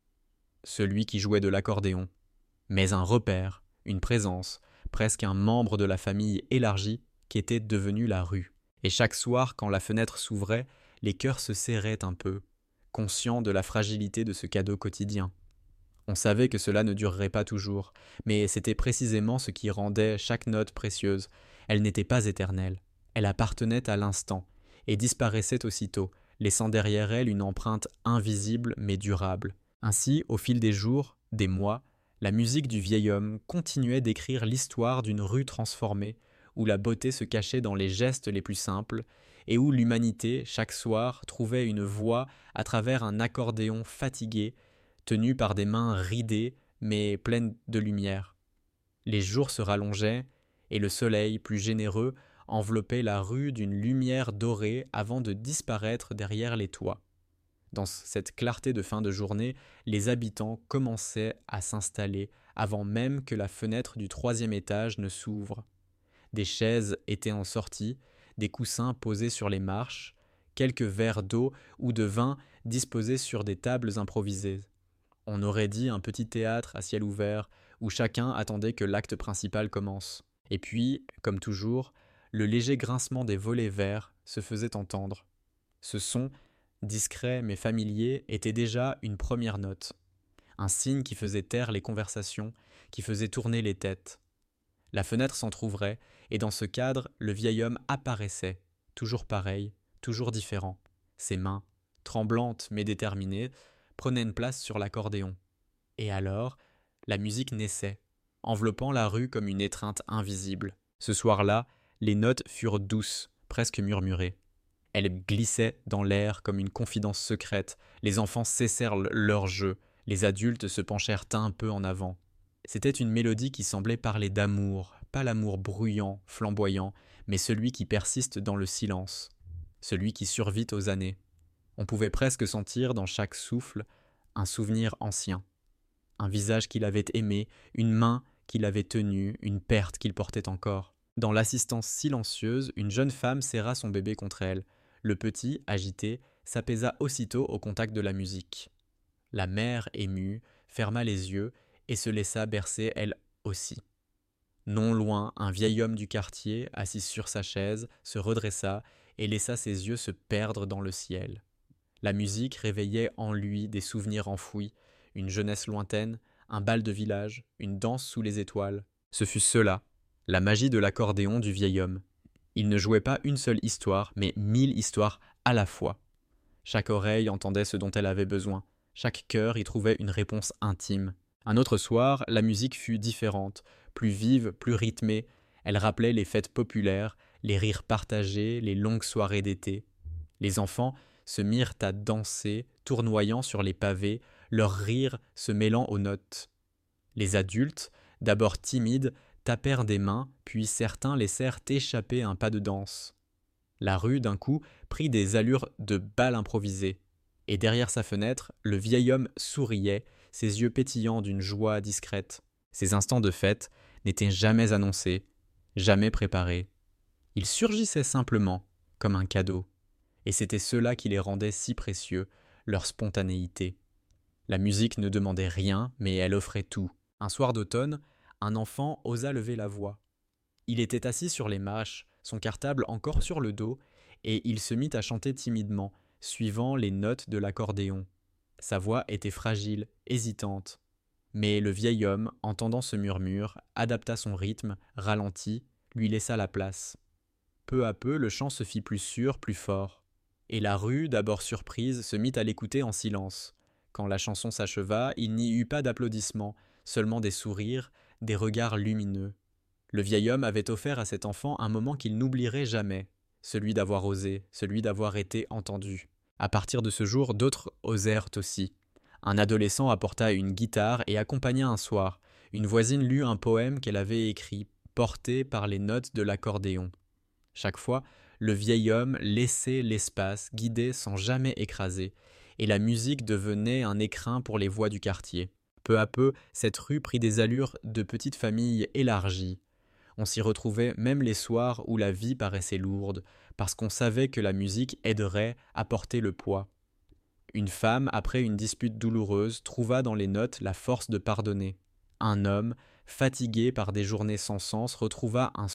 celui qui jouait de l'accordéon, mais un repère, une présence, presque un membre de la famille élargie qu'était devenue la rue. Et chaque soir, quand la fenêtre s'ouvrait, les cœurs se serraient un peu, conscients de la fragilité de ce cadeau quotidien. On savait que cela ne durerait pas toujours, mais c'était précisément ce qui rendait chaque note précieuse. Elle n'était pas éternelle, elle appartenait à l'instant, et disparaissait aussitôt, laissant derrière elle une empreinte invisible mais durable. Ainsi, au fil des jours, des mois, la musique du vieil homme continuait d'écrire l'histoire d'une rue transformée, où la beauté se cachait dans les gestes les plus simples, et où l'humanité, chaque soir, trouvait une voix à travers un accordéon fatigué, tenu par des mains ridées, mais pleines de lumière. Les jours se rallongeaient, et le soleil, plus généreux, enveloppait la rue d'une lumière dorée avant de disparaître derrière les toits. Dans cette clarté de fin de journée, les habitants commençaient à s'installer avant même que la fenêtre du troisième étage ne s'ouvre. Des chaises étaient en sortie, des coussins posés sur les marches, quelques verres d'eau ou de vin disposés sur des tables improvisées. On aurait dit un petit théâtre à ciel ouvert où chacun attendait que l'acte principal commence. Et puis, comme toujours, le léger grincement des volets verts se faisait entendre. Ce son, discret mais familier, était déjà une première note. Un signe qui faisait taire les conversations, qui faisait tourner les têtes. La fenêtre s'entr'ouvrait, et dans ce cadre, le vieil homme apparaissait, toujours pareil, toujours différent. Ses mains, tremblantes mais déterminées, prenaient une place sur l'accordéon. Et alors, la musique naissait, enveloppant la rue comme une étreinte invisible. Ce soir-là, les notes furent douces, presque murmurées. Elles glissaient dans l'air comme une confidence secrète. Les enfants cessèrent leur jeu. Les adultes se penchèrent un peu en avant. C'était une mélodie qui semblait parler d'amour, pas l'amour bruyant, flamboyant, mais celui qui persiste dans le silence, celui qui survit aux années. On pouvait presque sentir dans chaque souffle un souvenir ancien, un visage qu'il avait aimé, une main qu'il avait tenue, une perte qu'il portait encore. Dans l'assistance silencieuse, une jeune femme serra son bébé contre elle. Le petit, agité, s'apaisa aussitôt au contact de la musique. La mère, émue, ferma les yeux et se laissa bercer elle aussi. Non loin, un vieil homme du quartier, assis sur sa chaise, se redressa et laissa ses yeux se perdre dans le ciel. La musique réveillait en lui des souvenirs enfouis, une jeunesse lointaine, un bal de village, une danse sous les étoiles. Ce fut cela, la magie de l'accordéon du vieil homme. Il ne jouait pas une seule histoire, mais mille histoires à la fois. Chaque oreille entendait ce dont elle avait besoin. Chaque cœur y trouvait une réponse intime. Un autre soir, la musique fut différente, plus vive, plus rythmée. Elle rappelait les fêtes populaires, les rires partagés, les longues soirées d'été. Les enfants se mirent à danser, tournoyant sur les pavés, leurs rires se mêlant aux notes. Les adultes, d'abord timides, tapèrent des mains, puis certains laissèrent échapper un pas de danse. La rue, d'un coup, prit des allures de bal improvisé. Et derrière sa fenêtre, le vieil homme souriait, ses yeux pétillants d'une joie discrète. Ces instants de fête n'étaient jamais annoncés, jamais préparés. Ils surgissaient simplement, comme un cadeau. Et c'était cela qui les rendait si précieux, leur spontanéité. La musique ne demandait rien, mais elle offrait tout. Un soir d'automne, un enfant osa lever la voix. Il était assis sur les marches, son cartable encore sur le dos, et il se mit à chanter timidement, suivant les notes de l'accordéon. Sa voix était fragile, hésitante. Mais le vieil homme, entendant ce murmure, adapta son rythme, ralentit, lui laissa la place. Peu à peu, le chant se fit plus sûr, plus fort. Et la rue, d'abord surprise, se mit à l'écouter en silence. Quand la chanson s'acheva, il n'y eut pas d'applaudissements, seulement des sourires, des regards lumineux. Le vieil homme avait offert à cet enfant un moment qu'il n'oublierait jamais, celui d'avoir osé, celui d'avoir été entendu. À partir de ce jour, d'autres osèrent aussi. Un adolescent apporta une guitare et accompagna un soir. Une voisine lut un poème qu'elle avait écrit, porté par les notes de l'accordéon. Chaque fois, le vieil homme laissait l'espace, guidé sans jamais écraser, et la musique devenait un écrin pour les voix du quartier. Peu à peu, cette rue prit des allures de petite famille élargie. On s'y retrouvait même les soirs où la vie paraissait lourde, parce qu'on savait que la musique aiderait à porter le poids. Une femme, après une dispute douloureuse, trouva dans les notes la force de pardonner. Un homme, fatigué par des journées sans sens, retrouva un